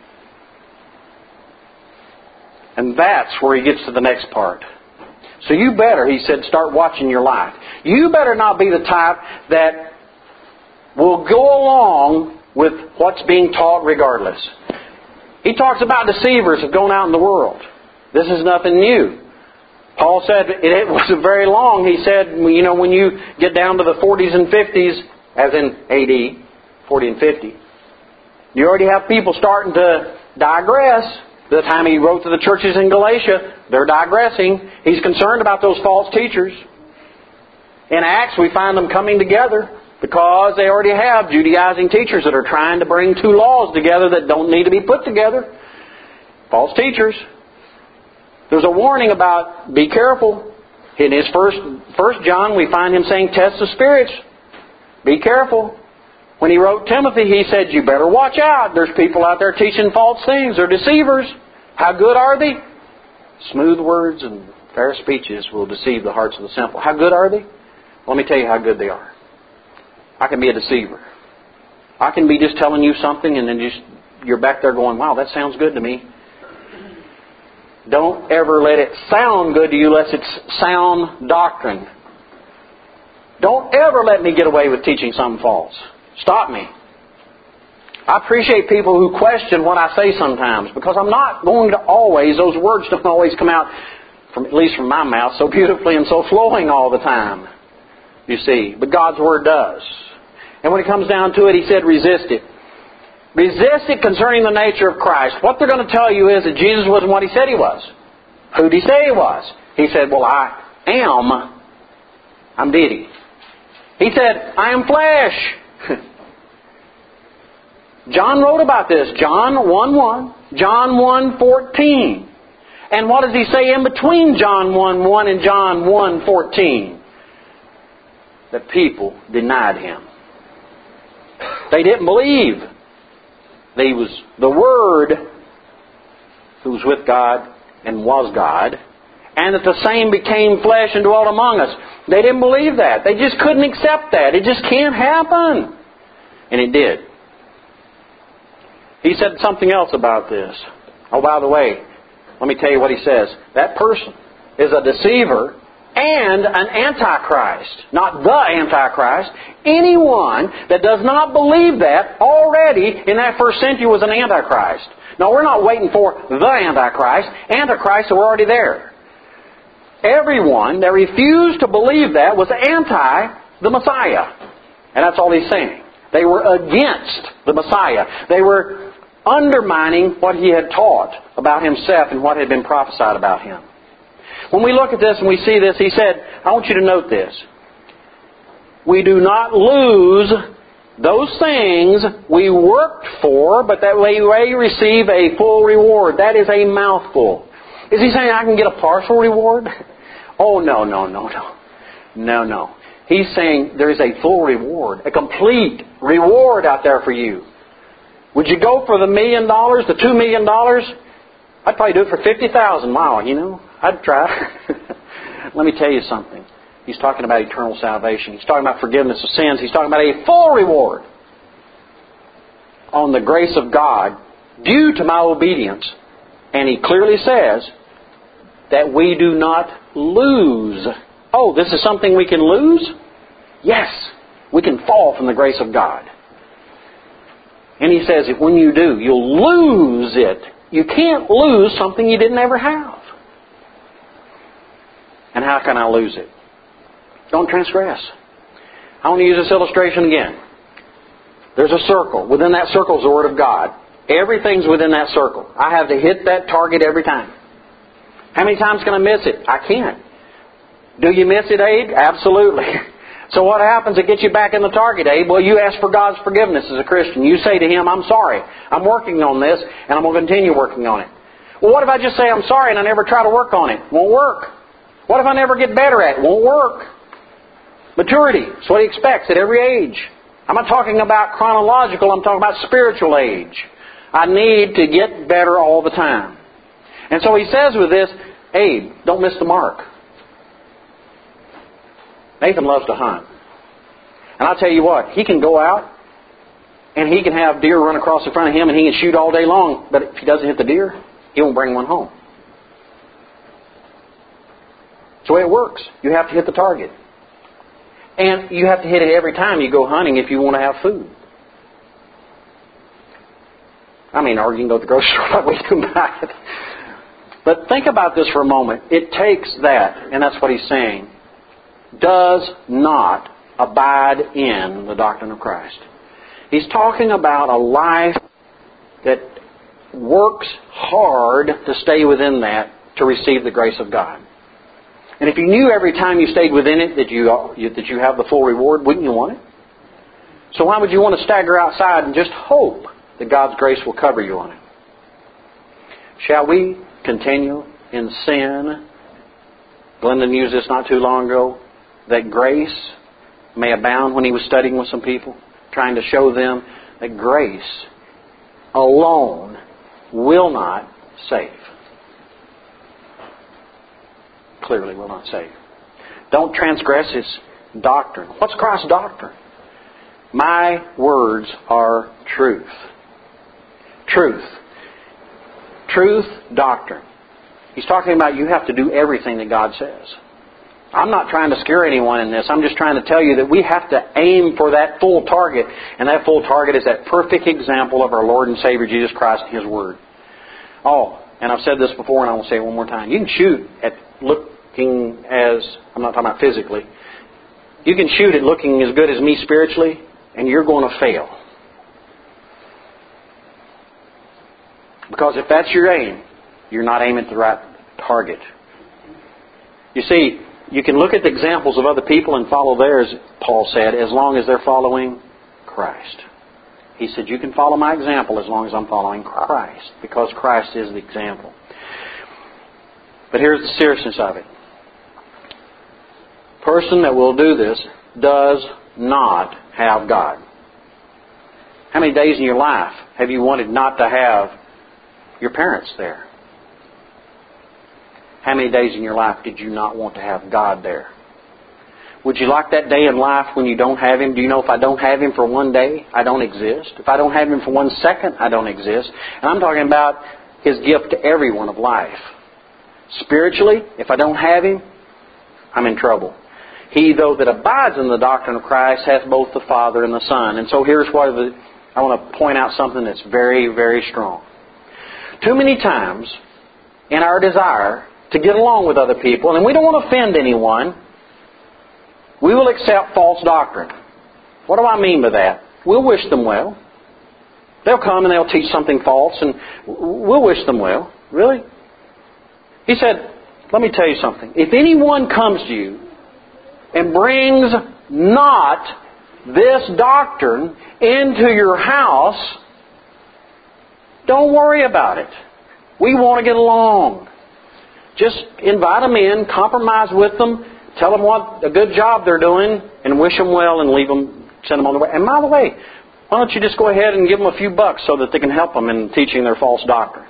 And that's where he gets to the next part. So you better, he said, start watching your life. You better not be the type that will go along with what's being taught regardless. He talks about deceivers that have gone out in the world. This is nothing new. Paul said it wasn't very long. He said, you know, when you get down to the 40s and 50s, as in AD, 40 and 50, you already have people starting to digress. By the time he wrote to the churches in Galatia, they're digressing. He's concerned about those false teachers. In Acts, we find them coming together because they already have Judaizing teachers that are trying to bring two laws together that don't need to be put together. False teachers. There's a warning about be careful. In his first John, we find him saying test the spirits. Be careful. When he wrote Timothy, he said, you better watch out. There's people out there teaching false things. They're deceivers. How good are they? Smooth words and fair speeches will deceive the hearts of the simple. How good are they? Let me tell you how good they are. I can be a deceiver. I can be just telling you something and then you're back there going, wow, that sounds good to me. Don't ever let it sound good to you unless it's sound doctrine. Don't ever let me get away with teaching something false. Stop me. I appreciate people who question what I say sometimes, because I'm not going to always, those words don't always come out, at least from my mouth, so beautifully and so flowing all the time. You see, but God's Word does. And when it comes down to it, He said resist it. Resist it concerning the nature of Christ. What they're going to tell you is that Jesus wasn't what He said He was. Who did He say He was? He said, well, I am. I'm deity. He said, I am flesh. John wrote about this. John 1:1, John 1:14. And what does he say in between John 1:1 and John 1:14? That people denied Him. They didn't believe that He was the Word who was with God and was God, and that the same became flesh and dwelt among us. They didn't believe that. They just couldn't accept that. It just can't happen. And it did. He said something else about this. Oh, by the way, let me tell you what he says. That person is a deceiver and an antichrist. Not the antichrist. Anyone that does not believe that already in that first century was an antichrist. No, we're not waiting for the antichrist. Antichrists were already there. Everyone that refused to believe that was anti the Messiah. And that's all he's saying. They were against the Messiah. They were undermining what he had taught about himself and what had been prophesied about him. When we look at this and we see this, he said, I want you to note this. We do not lose those things we worked for, but that we may receive a full reward. That is a mouthful. Is he saying I can get a partial reward? Oh, no. No. He's saying there is a full reward, a complete reward out there for you. Would you go for the $1 million, the $2 million? I'd probably do it for $50,000. Wow, you know, I'd try. Let me tell you something. He's talking about eternal salvation. He's talking about forgiveness of sins. He's talking about a full reward on the grace of God due to my obedience. And he clearly says that we do not lose. Oh, this is something we can lose? Yes, we can fall from the grace of God. And he says if when you do, you'll lose it. You can't lose something you didn't ever have. And how can I lose it? Don't transgress. I want to use this illustration again. There's a circle. Within that circle is the Word of God. Everything's within that circle. I have to hit that target every time. How many times can I miss it? I can't. Do you miss it, Abe? Absolutely. So what happens to get you back in the target, Abe? Well, you ask for God's forgiveness as a Christian. You say to Him, I'm sorry. I'm working on this, and I'm going to continue working on it. Well, what if I just say I'm sorry and I never try to work on it? Won't work. What if I never get better at it? Won't work. Maturity. That's what He expects at every age. I'm not talking about chronological. I'm talking about spiritual age. I need to get better all the time. And so He says with this, Abe, don't miss the mark. Nathan loves to hunt. And I'll tell you what, he can go out and he can have deer run across in front of him and he can shoot all day long. But if he doesn't hit the deer, he won't bring one home. It's the way it works. You have to hit the target. And you have to hit it every time you go hunting if you want to have food. Or you can go to the grocery store that week and buy it. But think about this for a moment. It takes that, and that's what he's saying, does not abide in the doctrine of Christ. He's talking about a life that works hard to stay within that to receive the grace of God. And if you knew every time you stayed within it that you have the full reward, wouldn't you want it? So why would you want to stagger outside and just hope that God's grace will cover you on it? Shall we continue in sin? Glendon used this not too long ago, that grace may abound when he was studying with some people, trying to show them that grace alone will not save. Clearly will not save. Don't transgress His doctrine. What's Christ's doctrine? My words are truth. Truth. Truth doctrine. He's talking about you have to do everything that God says. I'm not trying to scare anyone in this. I'm just trying to tell you that we have to aim for that full target. And that full target is that perfect example of our Lord and Savior Jesus Christ and His Word. Oh, and I've said this before and I will say it one more time. You can shoot at looking as, I'm not talking about physically, you can shoot at looking as good as me spiritually and you're going to fail. Because if that's your aim, you're not aiming at the right target. You see, you can look at the examples of other people and follow theirs, Paul said, as long as they're following Christ. He said, you can follow my example as long as I'm following Christ, because Christ is the example. But here's the seriousness of it. The person that will do this does not have God. How many days in your life have you wanted not to have your parents there? How many days in your life did you not want to have God there? Would you like that day in life when you don't have Him? Do you know if I don't have Him for one day, I don't exist? If I don't have Him for 1 second, I don't exist. And I'm talking about His gift to everyone of life. Spiritually, if I don't have Him, I'm in trouble. He, though, that abides in the doctrine of Christ hath both the Father and the Son. And so here's what I want to point out something that's very, very strong. Too many times, in our desire to get along with other people, and we don't want to offend anyone, we will accept false doctrine. What do I mean by that? We'll wish them well. They'll come and they'll teach something false, and we'll wish them well. Really? He said, let me tell you something. If anyone comes to you and brings not this doctrine into your house, don't worry about it. We want to get along. Just invite them in, compromise with them, tell them what a good job they're doing, and wish them well and leave them, send them on their way. And by the way, why don't you just go ahead and give them a few bucks so that they can help them in teaching their false doctrine?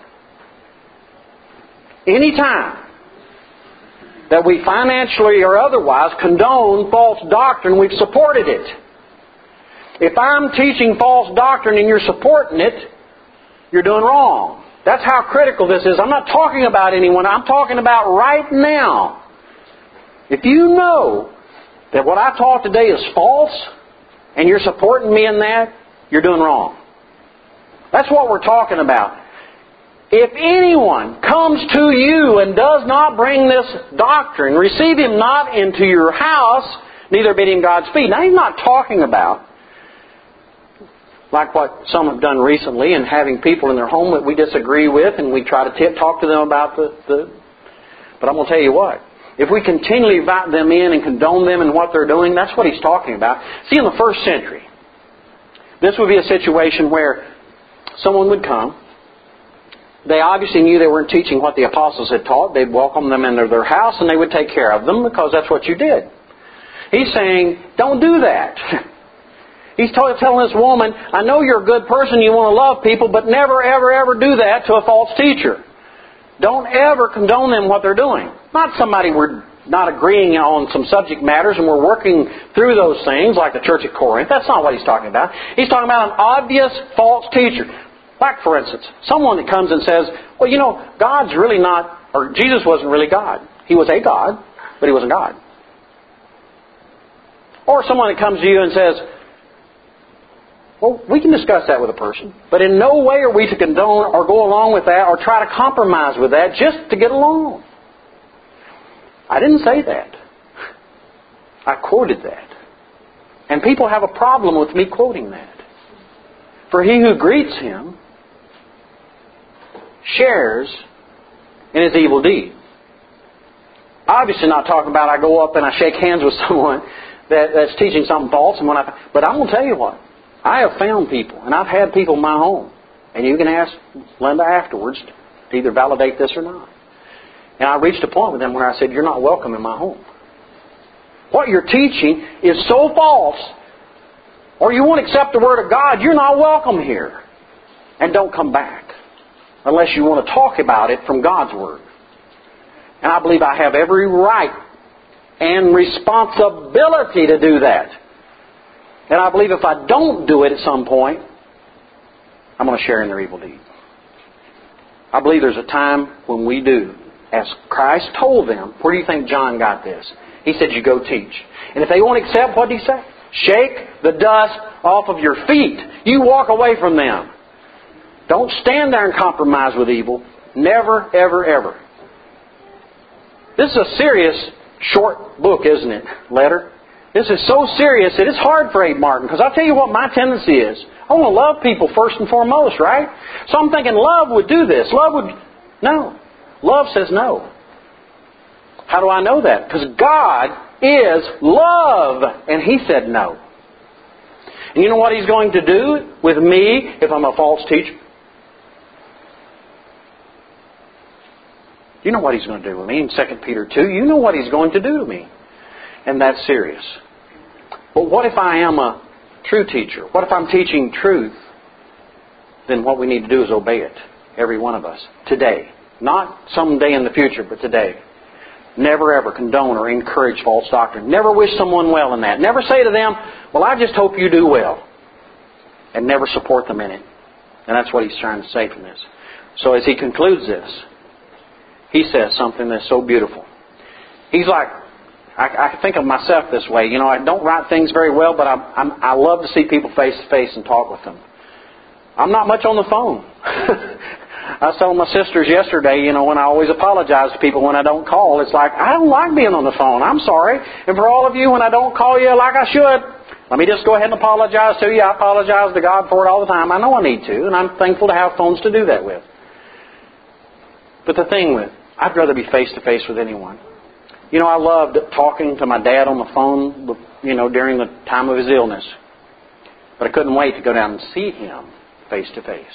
Anytime that we financially or otherwise condone false doctrine, we've supported it. If I'm teaching false doctrine and you're supporting it, you're doing wrong. That's how critical this is. I'm not talking about anyone. I'm talking about right now. If you know that what I taught today is false and you're supporting me in that, you're doing wrong. That's what we're talking about. If anyone comes to you and does not bring this doctrine, receive him not into your house, neither bid him Godspeed. Now, he's not talking about like what some have done recently and having people in their home that we disagree with and we try to talk to them about But I'm going to tell you what. If we continually invite them in and condone them in what they're doing, that's what he's talking about. See, in the first century, this would be a situation where someone would come. They obviously knew they weren't teaching what the apostles had taught. They'd welcome them into their house and they would take care of them because that's what you did. He's saying, don't do that. He's telling this woman, I know you're a good person, you want to love people, but never, ever, ever do that to a false teacher. Don't ever condone them what they're doing. Not somebody we're not agreeing on some subject matters and we're working through those things like the church at Corinth. That's not what he's talking about. He's talking about an obvious false teacher. Like, for instance, someone that comes and says, well, you know, God's really not, or Jesus wasn't really God. He was a God, but He wasn't God. Or someone that comes to you and says, well, we can discuss that with a person, but in no way are we to condone or go along with that or try to compromise with that just to get along. I didn't say that. I quoted that. And people have a problem with me quoting that. For he who greets him shares in his evil deed. Obviously not talking about I go up and I shake hands with someone that's teaching something false. But I'm going to tell you what. I have found people, and I've had people in my home, and you can ask Linda afterwards to either validate this or not. And I reached a point with them where I said, you're not welcome in my home. What you're teaching is so false, or you won't accept the Word of God, you're not welcome here. And don't come back unless you want to talk about it from God's Word. And I believe I have every right and responsibility to do that. And I believe if I don't do it at some point, I'm going to share in their evil deed. I believe there's a time when we do. As Christ told them, where do you think John got this? He said, you go teach. And if they won't accept, what did He say? Shake the dust off of your feet. You walk away from them. Don't stand there and compromise with evil. Never, ever, ever. This is a serious, short book, isn't it? Letter. This is so serious that it's hard for Abe Martin. Because I'll tell you what my tendency is. I want to love people first and foremost, right? So I'm thinking love would do this. Love would... No. Love says no. How do I know that? Because God is love. And He said no. And you know what He's going to do with me if I'm a false teacher? You know what He's going to do with me in 2 Peter 2. You know what He's going to do to me. And that's serious. But what if I am a true teacher? What if I'm teaching truth? Then what we need to do is obey it. Every one of us. Today. Not someday in the future, but today. Never ever condone or encourage false doctrine. Never wish someone well in that. Never say to them, well, I just hope you do well. And never support them in it. And that's what he's trying to say from this. So as he concludes this, he says something that's so beautiful. He's like, I think of myself this way. You know, I don't write things very well, but I love to see people face to face and talk with them. I'm not much on the phone. I was telling my sisters yesterday, you know, when I always apologize to people when I don't call, it's like, I don't like being on the phone. I'm sorry. And for all of you, when I don't call you like I should, let me just go ahead and apologize to you. I apologize to God for it all the time. I know I need to, and I'm thankful to have phones to do that with. But the thing with, I'd rather be face to face with anyone. You know, I loved talking to my dad on the phone, you know, during the time of his illness. But I couldn't wait to go down and see him face to face.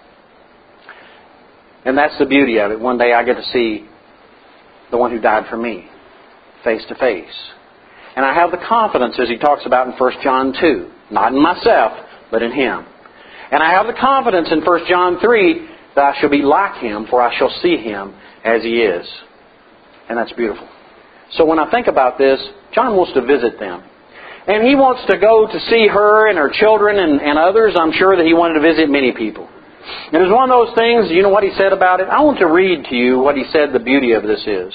And that's the beauty of it. One day I get to see the one who died for me face to face. And I have the confidence, as he talks about in 1 John 2, not in myself, but in him. And I have the confidence in 1 John 3 that I shall be like him, for I shall see him as he is. And that's beautiful. So when I think about this, John wants to visit them. And he wants to go to see her and her children and others. I'm sure that he wanted to visit many people. And it was one of those things, you know what he said about it? I want to read to you what he said the beauty of this is.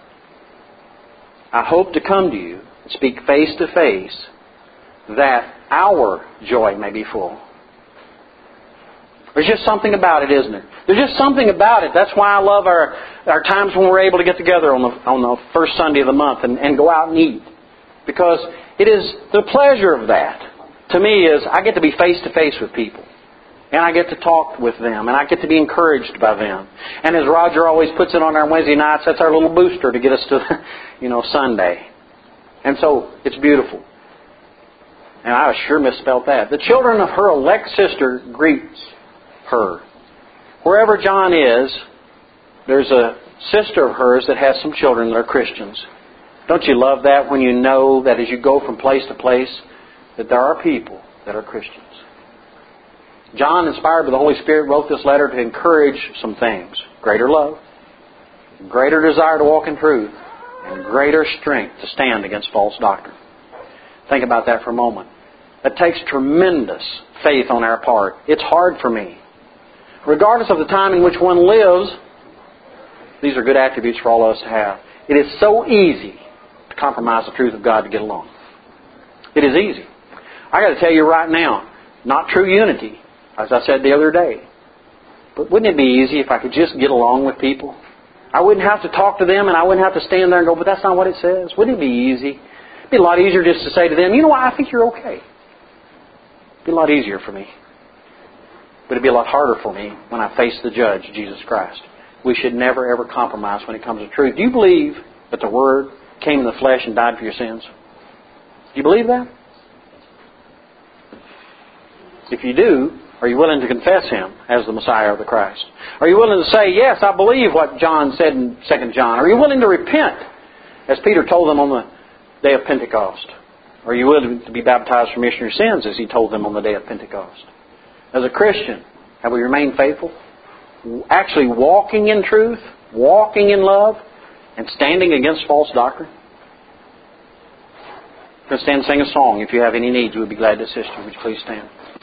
I hope to come to you and speak face to face that our joy may be full. There's just something about it, isn't it? There's just something about it. That's why I love our times when we're able to get together on the first Sunday of the month and go out and eat. Because it is the pleasure of that, to me, is I get to be face to face with people. And I get to talk with them. And I get to be encouraged by them. And as Roger always puts it on our Wednesday nights, that's our little booster to get us to, Sunday. And so, it's beautiful. And I sure misspelled that. The children of her elect sister greets her. Wherever John is, there's a sister of hers that has some children that are Christians. Don't you love that when you know that as you go from place to place, that there are people that are Christians? John, inspired by the Holy Spirit, wrote this letter to encourage some things. Greater love, greater desire to walk in truth, and greater strength to stand against false doctrine. Think about that for a moment. That takes tremendous faith on our part. It's hard for me. Regardless of the time in which one lives, these are good attributes for all of us to have. It is so easy to compromise the truth of God to get along. It is easy. I got to tell you right now, not true unity, as I said the other day. But wouldn't it be easy if I could just get along with people? I wouldn't have to talk to them and I wouldn't have to stand there and go, but that's not what it says. Wouldn't it be easy? It'd be a lot easier just to say to them, you know what, I think you're okay. It'd be a lot easier for me. But it'd be a lot harder for me when I face the judge, Jesus Christ. We should never, ever compromise when it comes to truth. Do you believe that the Word came in the flesh and died for your sins? Do you believe that? If you do, are you willing to confess Him as the Messiah or the Christ? Are you willing to say, yes, I believe what John said in 2 John? Are you willing to repent, as Peter told them on the day of Pentecost? Are you willing to be baptized for remission of your sins, as he told them on the day of Pentecost? As a Christian, have we remained faithful? Actually walking in truth, walking in love, and standing against false doctrine? Let's stand and sing a song. If you have any needs, we'd be glad to assist you. Would you please stand?